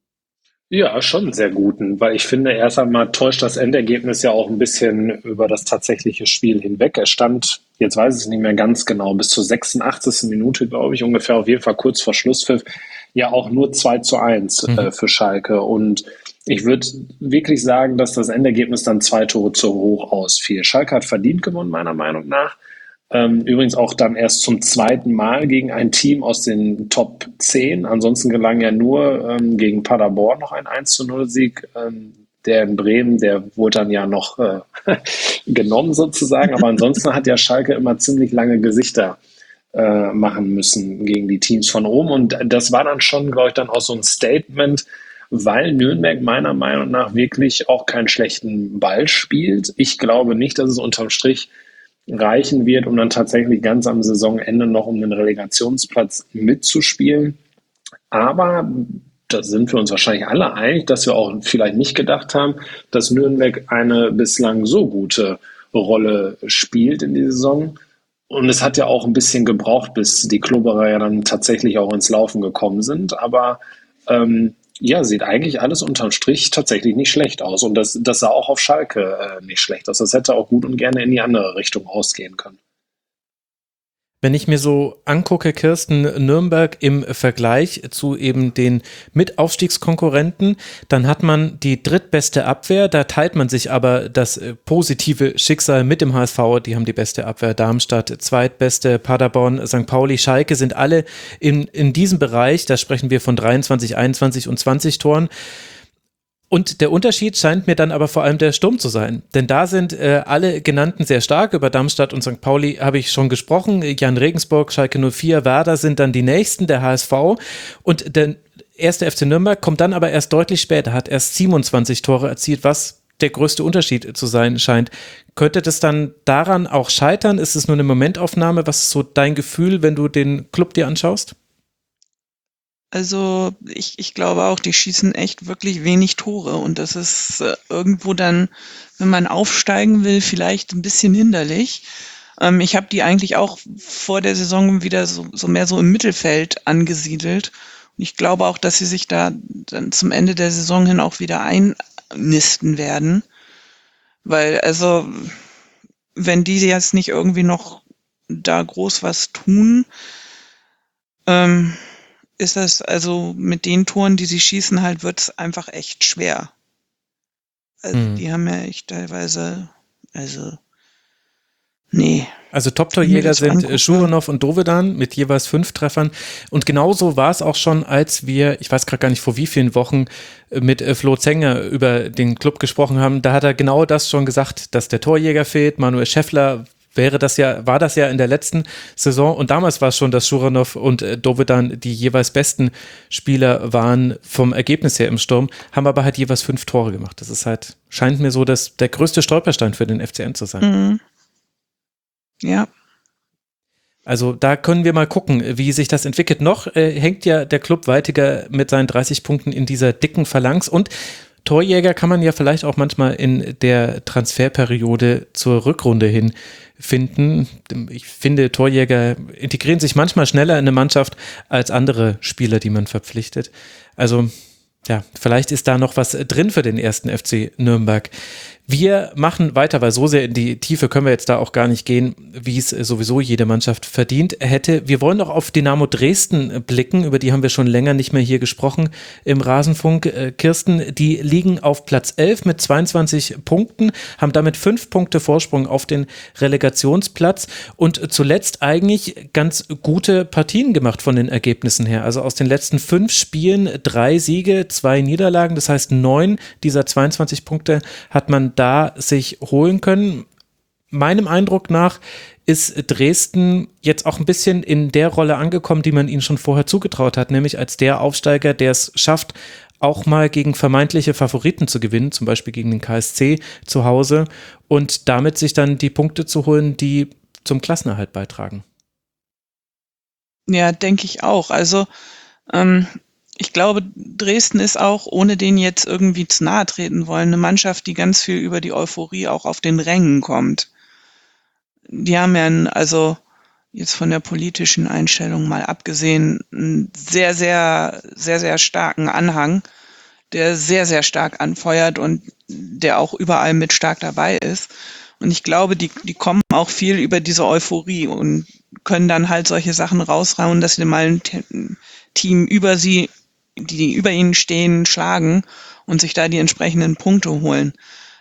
S3: Ja, schon einen sehr guten, weil ich finde, erst einmal täuscht das Endergebnis ja auch ein bisschen über das tatsächliche Spiel hinweg. Es stand, jetzt weiß ich es nicht mehr ganz genau, bis zur 86. Minute, glaube ich, ungefähr auf jeden Fall kurz vor Schlusspfiff, ja auch nur 2:1 für Schalke. Und ich würde wirklich sagen, dass das Endergebnis dann 2 Tore zu hoch ausfiel. Schalke hat verdient gewonnen, meiner Meinung nach. Übrigens auch dann erst zum zweiten Mal gegen ein Team aus den Top 10. Ansonsten gelang ja nur gegen Paderborn noch ein 1:0-Sieg. Der in Bremen, der wurde dann ja noch genommen sozusagen. Aber ansonsten hat ja Schalke immer ziemlich lange Gesichter machen müssen gegen die Teams von oben. Und das war dann schon, glaube ich, dann auch so ein Statement, weil Nürnberg meiner Meinung nach wirklich auch keinen schlechten Ball spielt. Ich glaube nicht, dass es unterm Strich reichen wird, um dann tatsächlich ganz am Saisonende noch um den Relegationsplatz mitzuspielen. Aber da sind wir uns wahrscheinlich alle einig, dass wir auch vielleicht nicht gedacht haben, dass Nürnberg eine bislang so gute Rolle spielt in die Saison. Und es hat ja auch ein bisschen gebraucht, bis die Klubberer ja dann tatsächlich auch ins Laufen gekommen sind. Aber ja, sieht eigentlich alles unterm Strich tatsächlich nicht schlecht aus. Und das sah auch auf Schalke nicht schlecht aus. Das hätte auch gut und gerne in die andere Richtung ausgehen können.
S1: Wenn ich mir so angucke, Kirsten, Nürnberg im Vergleich zu eben den Mitaufstiegskonkurrenten, dann hat man die drittbeste Abwehr, da teilt man sich aber das positive Schicksal mit dem HSV, die haben die beste Abwehr, Darmstadt, zweitbeste, Paderborn, St. Pauli, Schalke sind alle in diesem Bereich, da sprechen wir von 23, 21 und 20 Toren. Und der Unterschied scheint mir dann aber vor allem der Sturm zu sein. Denn da sind alle genannten sehr stark. Über Darmstadt und St. Pauli habe ich schon gesprochen. Jan Regensburg, Schalke 04, Werder sind dann die nächsten, der HSV. Und der 1. FC Nürnberg kommt dann aber erst deutlich später, hat erst 27 Tore erzielt, was der größte Unterschied zu sein scheint. Könnte das dann daran auch scheitern? Ist es nur eine Momentaufnahme? Was ist so dein Gefühl, wenn du den Club dir anschaust?
S2: Also ich glaube auch, die schießen echt wirklich wenig Tore und das ist irgendwo dann, wenn man aufsteigen will, vielleicht ein bisschen hinderlich. Ich habe die eigentlich auch vor der Saison wieder so mehr so im Mittelfeld angesiedelt und ich glaube auch, dass sie sich da dann zum Ende der Saison hin auch wieder einnisten werden, weil also wenn die jetzt nicht irgendwie noch da groß was tun, ist das also mit den Toren, die sie schießen, halt wird es einfach echt schwer. Also die haben ja echt teilweise, nee.
S1: Also Top-Torjäger sind Schuranov und Dovedan mit jeweils 5 Treffern und genauso war es auch schon, als wir, ich weiß gerade gar nicht vor wie vielen Wochen, mit Flo Zenger über den Club gesprochen haben, da hat er genau das schon gesagt, dass der Torjäger fehlt, Manuel Schäffler war das ja in der letzten Saison und damals war es schon, dass Schuranov und Dovedan die jeweils besten Spieler waren vom Ergebnis her im Sturm, haben aber halt jeweils 5 Tore gemacht. Das ist halt, scheint mir so, dass der größte Stolperstein für den FCN zu sein.
S2: Mhm. Ja.
S1: Also da können wir mal gucken, wie sich das entwickelt. Noch hängt ja der Club weitiger mit seinen 30 Punkten in dieser dicken Phalanx und Torjäger kann man ja vielleicht auch manchmal in der Transferperiode zur Rückrunde hin finden. Ich finde, Torjäger integrieren sich manchmal schneller in eine Mannschaft als andere Spieler, die man verpflichtet. Also ja, vielleicht ist da noch was drin für den 1. FC Nürnberg. Wir machen weiter, weil so sehr in die Tiefe können wir jetzt da auch gar nicht gehen, wie es sowieso jede Mannschaft verdient hätte. Wir wollen noch auf Dynamo Dresden blicken, über die haben wir schon länger nicht mehr hier gesprochen im Rasenfunk. Kirsten, die liegen auf Platz 11 mit 22 Punkten, haben damit 5 Punkte Vorsprung auf den Relegationsplatz und zuletzt eigentlich ganz gute Partien gemacht von den Ergebnissen her. Also aus den letzten 5 Spielen 3 Siege, 2 Niederlagen, das heißt 9 dieser 22 Punkte hat man da sich holen können. Meinem Eindruck nach ist Dresden jetzt auch ein bisschen in der Rolle angekommen, die man ihnen schon vorher zugetraut hat, nämlich als der Aufsteiger, der es schafft, auch mal gegen vermeintliche Favoriten zu gewinnen, zum Beispiel gegen den KSC zu Hause und damit sich dann die Punkte zu holen, die zum Klassenerhalt beitragen.
S2: Ja, denke ich auch. Also ich glaube, Dresden ist auch, ohne denen jetzt irgendwie zu nahe treten wollen, eine Mannschaft, die ganz viel über die Euphorie auch auf den Rängen kommt. Die haben ja, also jetzt von der politischen Einstellung mal abgesehen, einen sehr, sehr, sehr, sehr starken Anhang, der sehr, sehr stark anfeuert und der auch überall mit stark dabei ist. Und ich glaube, die kommen auch viel über diese Euphorie und können dann halt solche Sachen raushauen, dass sie mal ein Team über sie, die über ihnen stehen, schlagen und sich da die entsprechenden Punkte holen.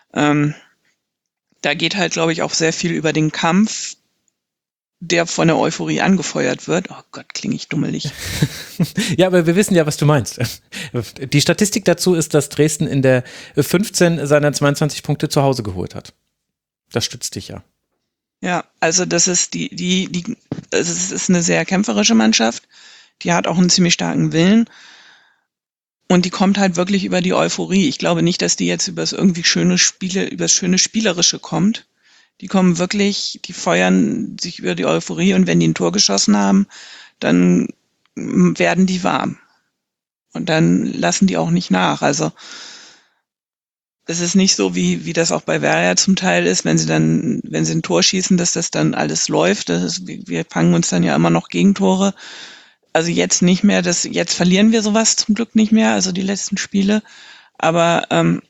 S2: Da geht halt, glaube ich, auch sehr viel über den Kampf, der von der Euphorie angefeuert wird. Oh Gott, klinge ich dummelig.
S1: Ja, aber wir wissen ja, was du meinst. Die Statistik dazu ist, dass Dresden in der 15 seiner 22 Punkte zu Hause geholt hat. Das stützt dich ja.
S2: Ja, also das ist es ist eine sehr kämpferische Mannschaft. Die hat auch einen ziemlich starken Willen. Und die kommt halt wirklich über die Euphorie. Ich glaube nicht, dass die jetzt über das irgendwie schöne Spiele, über das schöne Spielerische kommt. Die kommen wirklich, die feuern sich über die Euphorie und wenn die ein Tor geschossen haben, dann werden die warm. Und dann lassen die auch nicht nach. Also es ist nicht so, wie das auch bei Werder zum Teil ist, wenn sie ein Tor schießen, dass das dann alles läuft. Wir fangen uns dann ja immer noch Gegentore. Also jetzt nicht mehr, jetzt verlieren wir sowas zum Glück nicht mehr, also die letzten Spiele. Aber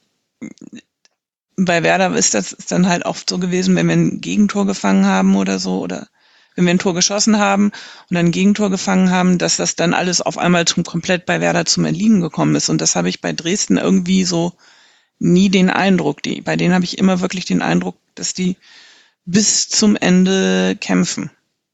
S2: bei Werder ist das dann halt oft so gewesen, wenn wir ein Gegentor gefangen haben oder so, oder wenn wir ein Tor geschossen haben und dann ein Gegentor gefangen haben, dass das dann alles auf einmal komplett bei Werder zum Erliegen gekommen ist. Und das habe ich bei Dresden irgendwie so nie den Eindruck. Bei denen habe ich immer wirklich den Eindruck, dass die bis zum Ende kämpfen.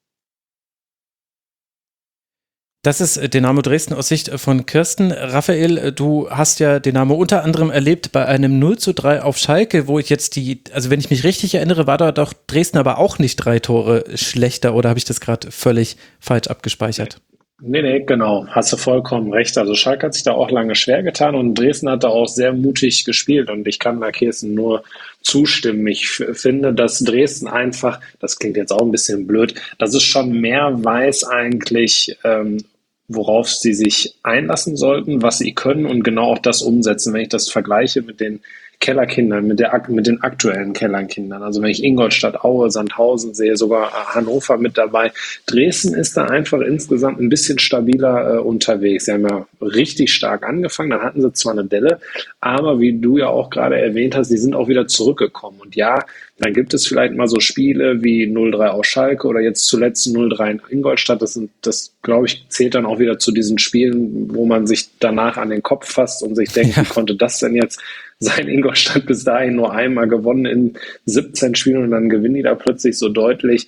S1: Das ist Dynamo Dresden aus Sicht von Kirsten. Raphael, du hast ja Dynamo unter anderem erlebt bei einem 0:3 auf Schalke, wo ich jetzt also wenn ich mich richtig erinnere, war da doch Dresden aber auch nicht 3 Tore schlechter, oder habe ich das gerade völlig falsch abgespeichert?
S3: Nee, genau. Hast du vollkommen recht. Also Schalke hat sich da auch lange schwer getan und Dresden hat da auch sehr mutig gespielt und ich kann da Kirsten nur zustimmen. Ich finde, dass Dresden einfach, das klingt jetzt auch ein bisschen blöd, dass es schon mehr weiß eigentlich, worauf sie sich einlassen sollten, was sie können und genau auch das umsetzen. Wenn ich das vergleiche mit den Kellerkindern, mit den aktuellen Kellerkindern. Also wenn ich Ingolstadt, Aue, Sandhausen sehe, sogar Hannover mit dabei. Dresden ist da einfach insgesamt ein bisschen stabiler unterwegs. Sie haben ja richtig stark angefangen, dann hatten sie zwar eine Delle, aber wie du ja auch gerade erwähnt hast, die sind auch wieder zurückgekommen. Und ja, dann gibt es vielleicht mal so Spiele wie 0:3 aus Schalke oder jetzt zuletzt 0:3 in Ingolstadt. Das glaube ich, zählt dann auch wieder zu diesen Spielen, wo man sich danach an den Kopf fasst und sich denkt, wie konnte das denn jetzt sein? Ingolstadt bis dahin nur einmal gewonnen in 17 Spielen und dann gewinnen die da plötzlich so deutlich.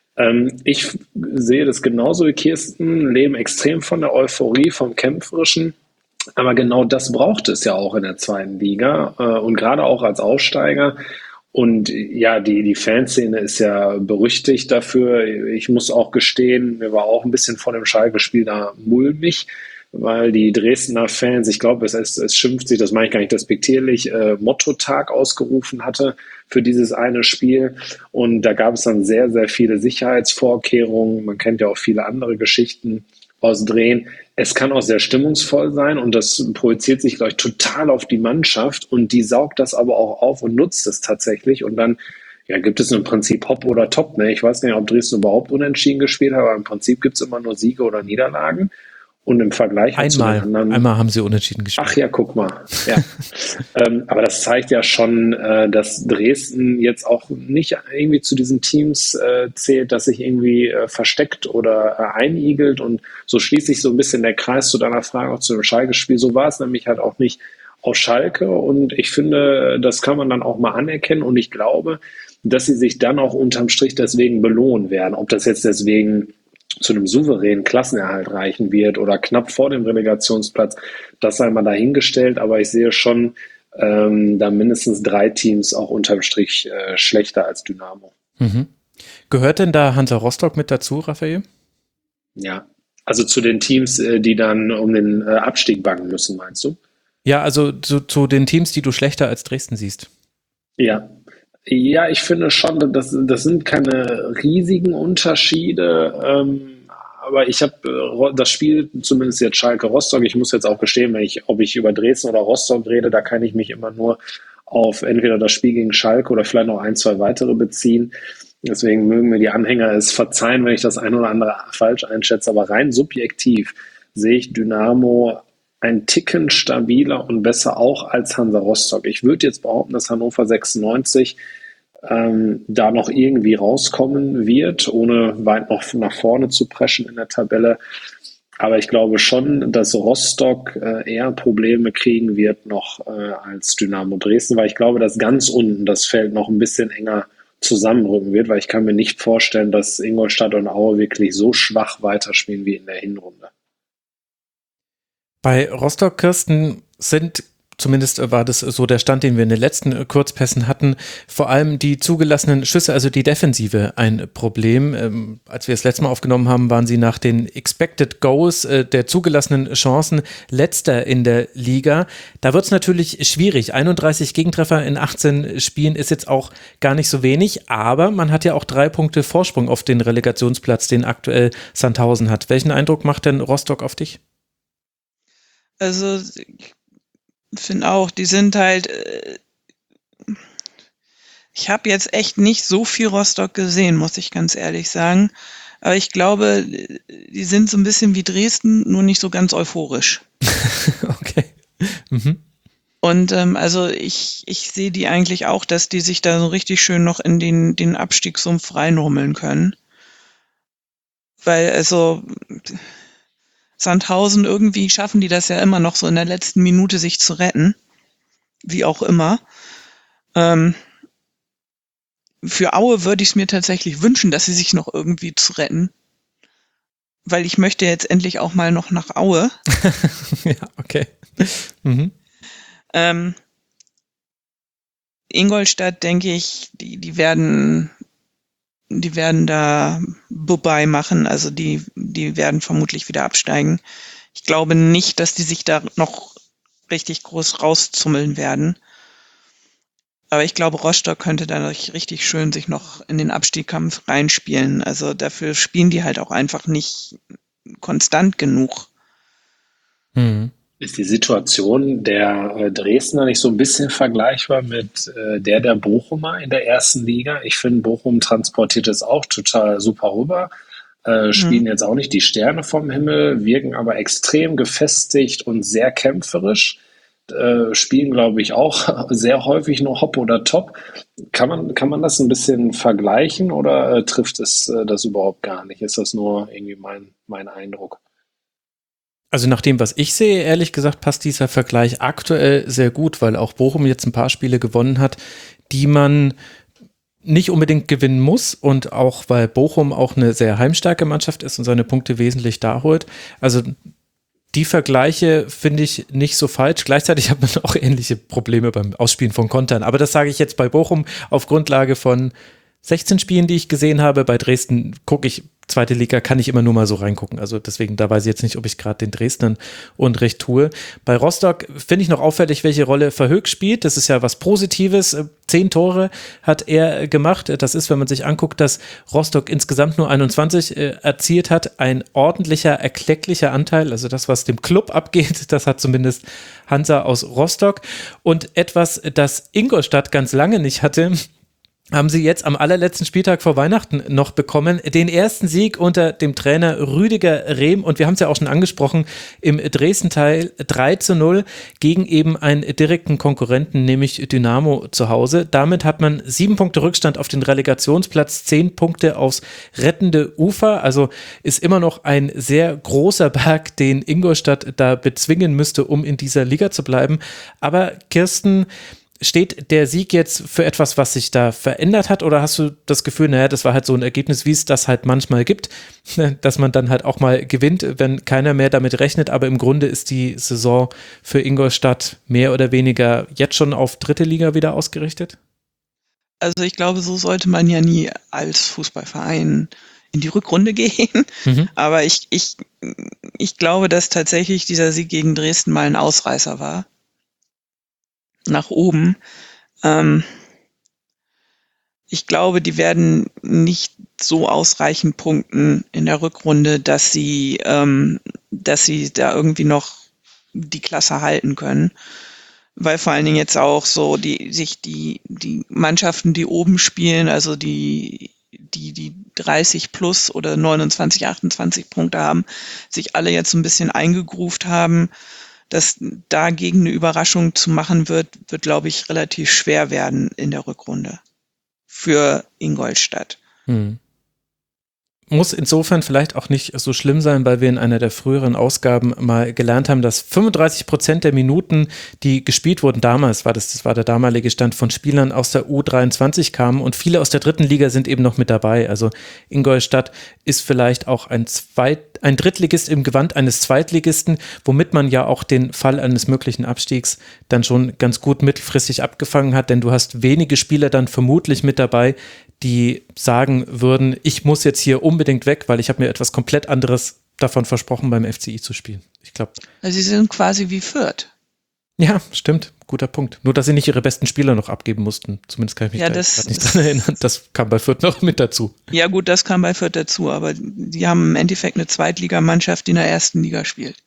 S3: Ich sehe das genauso wie Kirsten, leben extrem von der Euphorie, vom Kämpferischen. Aber genau das braucht es ja auch in der zweiten Liga und gerade auch als Aufsteiger. Und ja, die Fanszene ist ja berüchtigt dafür. Ich muss auch gestehen, mir war auch ein bisschen vor dem Schalke-Spiel da mulmig, weil die Dresdner Fans, ich glaube, es schimpft sich, das meine ich gar nicht despektierlich, Motto-Tag ausgerufen hatte für dieses eine Spiel. Und da gab es dann sehr, sehr viele Sicherheitsvorkehrungen. Man kennt ja auch viele andere Geschichten aus Drehen. Es kann auch sehr stimmungsvoll sein und das projiziert sich, glaube ich, total auf die Mannschaft und die saugt das aber auch auf und nutzt es tatsächlich und dann ja, gibt es im Prinzip Hop oder Top. Ne? Ich weiß gar nicht, ob Dresden überhaupt unentschieden gespielt hat, aber im Prinzip gibt es immer nur Siege oder Niederlagen Und im Vergleich zu den anderen...
S1: Einmal haben sie unentschieden gespielt.
S3: Ach ja, guck mal. Ja. Aber das zeigt ja schon, dass Dresden jetzt auch nicht irgendwie zu diesen Teams zählt, das sich irgendwie versteckt oder einigelt. Und so schließt sich so ein bisschen der Kreis zu deiner Frage auch zu dem Schalke-Spiel. So war es nämlich halt auch nicht auf Schalke. Und ich finde, das kann man dann auch mal anerkennen. Und ich glaube, dass sie sich dann auch unterm Strich deswegen belohnen werden. Ob das jetzt deswegen zu einem souveränen Klassenerhalt reichen wird oder knapp vor dem Relegationsplatz, das sei mal dahingestellt, aber ich sehe schon da mindestens 3 Teams auch unterm Strich schlechter als Dynamo.
S1: Mhm. Gehört denn da Hansa Rostock mit dazu, Raphael?
S3: Ja, also zu den Teams, die dann um den Abstieg bangen müssen, meinst du?
S1: Ja, also zu den Teams, die du schlechter als Dresden siehst.
S3: Ja, ich finde schon, das sind keine riesigen Unterschiede, aber ich habe das Spiel, zumindest jetzt Schalke-Rostock, ich muss jetzt auch gestehen, ob ich über Dresden oder Rostock rede, da kann ich mich immer nur auf entweder das Spiel gegen Schalke oder vielleicht noch 1, 2 weitere beziehen. Deswegen mögen mir die Anhänger es verzeihen, wenn ich das ein oder andere falsch einschätze, aber rein subjektiv sehe ich Dynamo ein Ticken stabiler und besser auch als Hansa Rostock. Ich würde jetzt behaupten, dass Hannover 96 da noch irgendwie rauskommen wird, ohne weit noch nach vorne zu preschen in der Tabelle. Aber ich glaube schon, dass Rostock eher Probleme kriegen wird noch als Dynamo Dresden, weil ich glaube, dass ganz unten das Feld noch ein bisschen enger zusammenrücken wird, weil ich kann mir nicht vorstellen, dass Ingolstadt und Aue wirklich so schwach weiterspielen wie in der Hinrunde.
S1: Bei Rostock, Kirsten, zumindest war das so der Stand, den wir in den letzten Kurzpässen hatten, vor allem die zugelassenen Schüsse, also die Defensive, ein Problem. Als wir das letzte Mal aufgenommen haben, waren sie nach den Expected Goals der zugelassenen Chancen letzter in der Liga. Da wird es natürlich schwierig. 31 Gegentreffer in 18 Spielen ist jetzt auch gar nicht so wenig, aber man hat ja auch 3 Punkte Vorsprung auf den Relegationsplatz, den aktuell Sandhausen hat. Welchen Eindruck macht denn Rostock auf dich?
S2: Also ich finde auch, die sind halt, ich habe jetzt echt nicht so viel Rostock gesehen, muss ich ganz ehrlich sagen. Aber ich glaube, die sind so ein bisschen wie Dresden, nur nicht so ganz euphorisch.
S1: Okay. Mhm.
S2: Und also ich sehe die eigentlich auch, dass die sich da so richtig schön noch in den Abstiegssumpf reinrummeln können. Weil also Sandhausen, irgendwie schaffen die das ja immer noch so in der letzten Minute sich zu retten. Wie auch immer. Für Aue würde ich es mir tatsächlich wünschen, dass sie sich noch irgendwie zu retten. Weil ich möchte jetzt endlich auch mal noch nach Aue.
S1: Ja, okay. Mhm.
S2: Ingolstadt, denke ich, die werden da vorbei machen, also die werden vermutlich wieder absteigen. Ich glaube nicht, dass die sich da noch richtig groß rauszummeln werden. Aber ich glaube, Rostock könnte da richtig schön sich noch in den Abstiegskampf reinspielen. Also dafür spielen die halt auch einfach nicht konstant genug.
S1: Mhm.
S3: Ist die Situation der Dresdner nicht so ein bisschen vergleichbar mit der Bochumer in der ersten Liga? Ich finde, Bochum transportiert es auch total super rüber, spielen jetzt auch nicht die Sterne vom Himmel, wirken aber extrem gefestigt und sehr kämpferisch, spielen, glaube ich, auch sehr häufig nur Hopp oder Top. Kann man das ein bisschen vergleichen oder trifft es das überhaupt gar nicht? Ist das nur irgendwie mein Eindruck?
S1: Also nach dem, was ich sehe, ehrlich gesagt, passt dieser Vergleich aktuell sehr gut, weil auch Bochum jetzt ein paar Spiele gewonnen hat, die man nicht unbedingt gewinnen muss und auch, weil Bochum auch eine sehr heimstarke Mannschaft ist und seine Punkte wesentlich da holt. Also die Vergleiche finde ich nicht so falsch. Gleichzeitig hat man auch ähnliche Probleme beim Ausspielen von Kontern. Aber das sage ich jetzt bei Bochum auf Grundlage von 16 Spielen, die ich gesehen habe. Bei Dresden gucke ich, zweite Liga kann ich immer nur mal so reingucken. Also deswegen, da weiß ich jetzt nicht, ob ich gerade den Dresdnern Unrecht tue. Bei Rostock finde ich noch auffällig, welche Rolle Verhoek spielt. Das ist ja was Positives. 10 Tore hat er gemacht. Das ist, wenn man sich anguckt, dass Rostock insgesamt nur 21 erzielt hat, ein ordentlicher, erklecklicher Anteil. Also das, was dem Club abgeht, das hat zumindest Hansa aus Rostock. Und etwas, das Ingolstadt ganz lange nicht hatte, haben sie jetzt am allerletzten Spieltag vor Weihnachten noch bekommen. Den ersten Sieg unter dem Trainer Rüdiger Rehm und wir haben es ja auch schon angesprochen, im Dresden-Teil 3:0 gegen eben einen direkten Konkurrenten, nämlich Dynamo zu Hause. Damit hat man 7 Punkte Rückstand auf den Relegationsplatz, 10 Punkte aufs rettende Ufer. Also ist immer noch ein sehr großer Berg, den Ingolstadt da bezwingen müsste, um in dieser Liga zu bleiben. Aber Kirsten, steht der Sieg jetzt für etwas, was sich da verändert hat, oder hast du das Gefühl, naja, das war halt so ein Ergebnis, wie es das halt manchmal gibt, dass man dann halt auch mal gewinnt, wenn keiner mehr damit rechnet, aber im Grunde ist die Saison für Ingolstadt mehr oder weniger jetzt schon auf dritte Liga wieder ausgerichtet?
S2: Also ich glaube, so sollte man ja nie als Fußballverein in die Rückrunde gehen. Aber ich glaube, dass tatsächlich dieser Sieg gegen Dresden mal ein Ausreißer war. Nach oben. Ich glaube, die werden nicht so ausreichend punkten in der Rückrunde, dass sie da irgendwie noch die Klasse halten können. Weil vor allen Dingen jetzt auch so die Mannschaften, die oben spielen, also die 30 plus oder 29, 28 Punkte haben, sich alle jetzt so ein bisschen eingegroovt haben. Dass dagegen eine Überraschung zu machen wird, glaube ich, relativ schwer werden in der Rückrunde für Ingolstadt.
S1: Muss insofern vielleicht auch nicht so schlimm sein, weil wir in einer der früheren Ausgaben mal gelernt haben, dass 35% der Minuten, die gespielt wurden damals, das war der damalige Stand, von Spielern aus der U23 kamen und viele aus der dritten Liga sind eben noch mit dabei. Also Ingolstadt ist vielleicht auch ein Drittligist im Gewand eines Zweitligisten, womit man ja auch den Fall eines möglichen Abstiegs dann schon ganz gut mittelfristig abgefangen hat, denn du hast wenige Spieler dann vermutlich mit dabei, die sagen würden, ich muss jetzt hier unbedingt weg, weil ich habe mir etwas komplett anderes davon versprochen, beim FCI zu spielen. Ich glaube.
S2: Also sie sind quasi wie Fürth.
S1: Ja, stimmt. Guter Punkt. Nur, dass sie nicht ihre besten Spieler noch abgeben mussten. Zumindest kann ich mich da nicht dran erinnern. Das kam bei Fürth noch mit dazu.
S2: Ja gut, das kam bei Fürth dazu, aber die haben im Endeffekt eine Zweitligamannschaft, die in der ersten Liga spielt.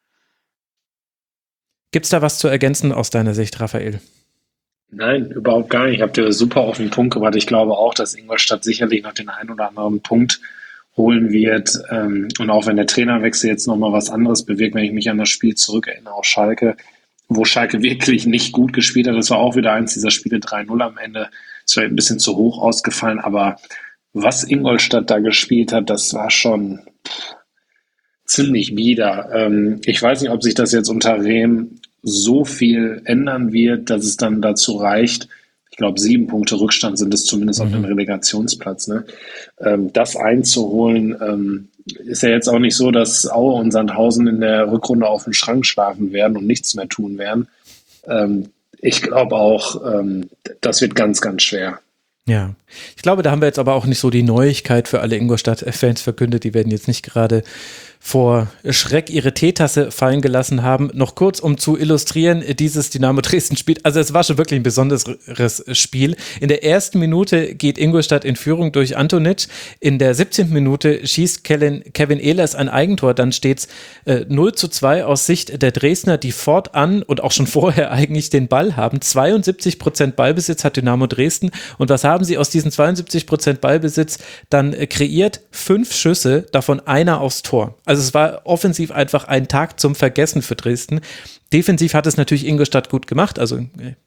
S1: Gibt es da was zu ergänzen aus deiner Sicht, Raphael?
S3: Nein, überhaupt gar nicht. Ich habe dir super auf den Punkt gebracht. Ich glaube auch, dass Ingolstadt sicherlich noch den einen oder anderen Punkt holen wird. Und auch wenn der Trainerwechsel jetzt nochmal was anderes bewirkt, wenn ich mich an das Spiel zurückerinnere, auch Schalke, wo Schalke wirklich nicht gut gespielt hat. Das war auch wieder eins dieser Spiele 3:0 am Ende. Es war ein bisschen zu hoch ausgefallen, aber was Ingolstadt da gespielt hat, das war schon ziemlich bieder. Ich weiß nicht, ob sich das jetzt unter Rehm so viel ändern wird, dass es dann dazu reicht. Ich glaube, 7 Punkte Rückstand sind es zumindest auf dem Relegationsplatz. Ne? Das einzuholen, ist ja jetzt auch nicht so, dass Aue und Sandhausen in der Rückrunde auf dem Schrank schlafen werden und nichts mehr tun werden. Ich glaube auch, das wird ganz, ganz schwer.
S1: Ja, ich glaube, da haben wir jetzt aber auch nicht so die Neuigkeit für alle Ingolstadt-Fans verkündet. Die werden jetzt nicht gerade vor Schreck ihre Teetasse fallen gelassen haben. Noch kurz, um zu illustrieren, dieses Dynamo Dresden-Spiel. Also es war schon wirklich ein besonderes Spiel. In der ersten Minute geht Ingolstadt in Führung durch Antonic. In der 17. Minute schießt Kevin Ehlers ein Eigentor. Dann steht es 0:2 aus Sicht der Dresdner, die fortan und auch schon vorher eigentlich den Ball haben. 72% Ballbesitz hat Dynamo Dresden. Und was haben sie aus diesen 72% Ballbesitz dann kreiert? 5 Schüsse, davon einer aufs Tor. Also es war offensiv einfach ein Tag zum Vergessen für Dresden. Defensiv hat es natürlich Ingolstadt gut gemacht, also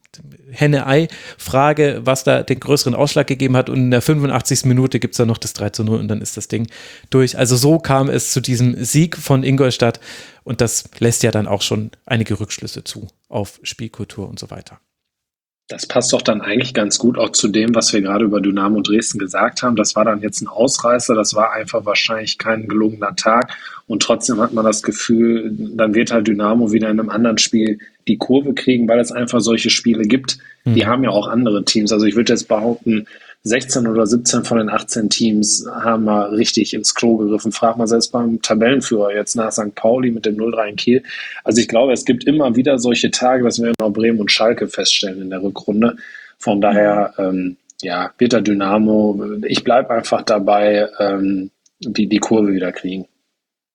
S1: Henne-Ei-Frage, was da den größeren Ausschlag gegeben hat, und in der 85. Minute gibt es dann noch das 3:0 und dann ist das Ding durch. Also so kam es zu diesem Sieg von Ingolstadt und das lässt ja dann auch schon einige Rückschlüsse zu auf Spielkultur und so weiter.
S3: Das passt doch dann eigentlich ganz gut auch zu dem, was wir gerade über Dynamo Dresden gesagt haben. Das war dann jetzt ein Ausreißer, das war einfach wahrscheinlich kein gelungener Tag und trotzdem hat man das Gefühl, dann wird halt Dynamo wieder in einem anderen Spiel die Kurve kriegen, weil es einfach solche Spiele gibt. Die haben ja auch andere Teams. Also ich würde jetzt behaupten, 16 oder 17 von den 18 Teams haben mal richtig ins Klo gegriffen. Frag mal selbst beim Tabellenführer jetzt nach St. Pauli mit dem 0:3 in Kiel. Also ich glaube, es gibt immer wieder solche Tage, das werden auch Bremen und Schalke feststellen in der Rückrunde. Von daher, wird der Dynamo, ich bleibe einfach dabei, die Kurve wieder kriegen.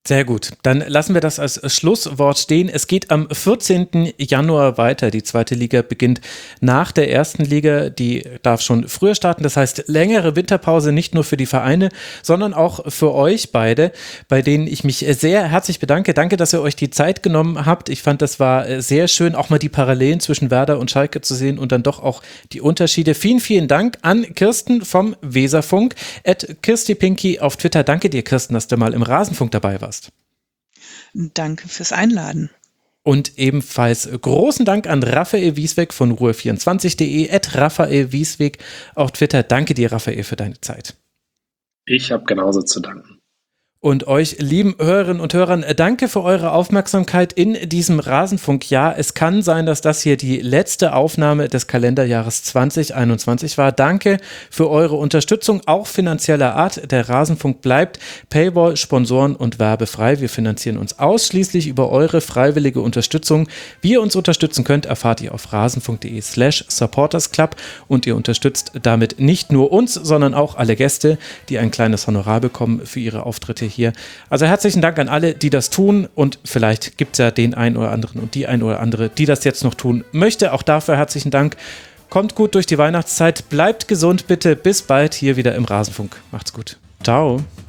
S1: Sehr gut. Dann lassen wir das als Schlusswort stehen. Es geht am 14. Januar weiter. Die zweite Liga beginnt nach der ersten Liga. Die darf schon früher starten. Das heißt, längere Winterpause nicht nur für die Vereine, sondern auch für euch beide, bei denen ich mich sehr herzlich bedanke. Danke, dass ihr euch die Zeit genommen habt. Ich fand, das war sehr schön, auch mal die Parallelen zwischen Werder und Schalke zu sehen und dann doch auch die Unterschiede. Vielen, vielen Dank an Kirsten vom Weserfunk, @KirstiPinky auf Twitter. Danke dir, Kirsten, dass du mal im Rasenfunk dabei warst.
S2: Danke fürs Einladen.
S1: Und ebenfalls großen Dank an Raphael Wiesweg von ruhe24.de, @RaphaelWiesweg auf Twitter. Danke dir, Raphael, für deine Zeit.
S3: Ich habe genauso zu danken.
S1: Und euch, lieben Hörerinnen und Hörern, danke für eure Aufmerksamkeit in diesem Rasenfunkjahr. Es kann sein, dass das hier die letzte Aufnahme des Kalenderjahres 2021 war. Danke für eure Unterstützung, auch finanzieller Art. Der Rasenfunk bleibt Paywall, Sponsoren und werbefrei. Wir finanzieren uns ausschließlich über eure freiwillige Unterstützung. Wie ihr uns unterstützen könnt, erfahrt ihr auf rasenfunk.de/supportersclub und ihr unterstützt damit nicht nur uns, sondern auch alle Gäste, die ein kleines Honorar bekommen für ihre Auftritte hier. Also herzlichen Dank an alle, die das tun, und vielleicht gibt es ja den einen oder anderen und die ein oder andere, die das jetzt noch tun möchte. Auch dafür herzlichen Dank. Kommt gut durch die Weihnachtszeit, bleibt gesund bitte, bis bald hier wieder im Rasenfunk. Macht's gut. Ciao.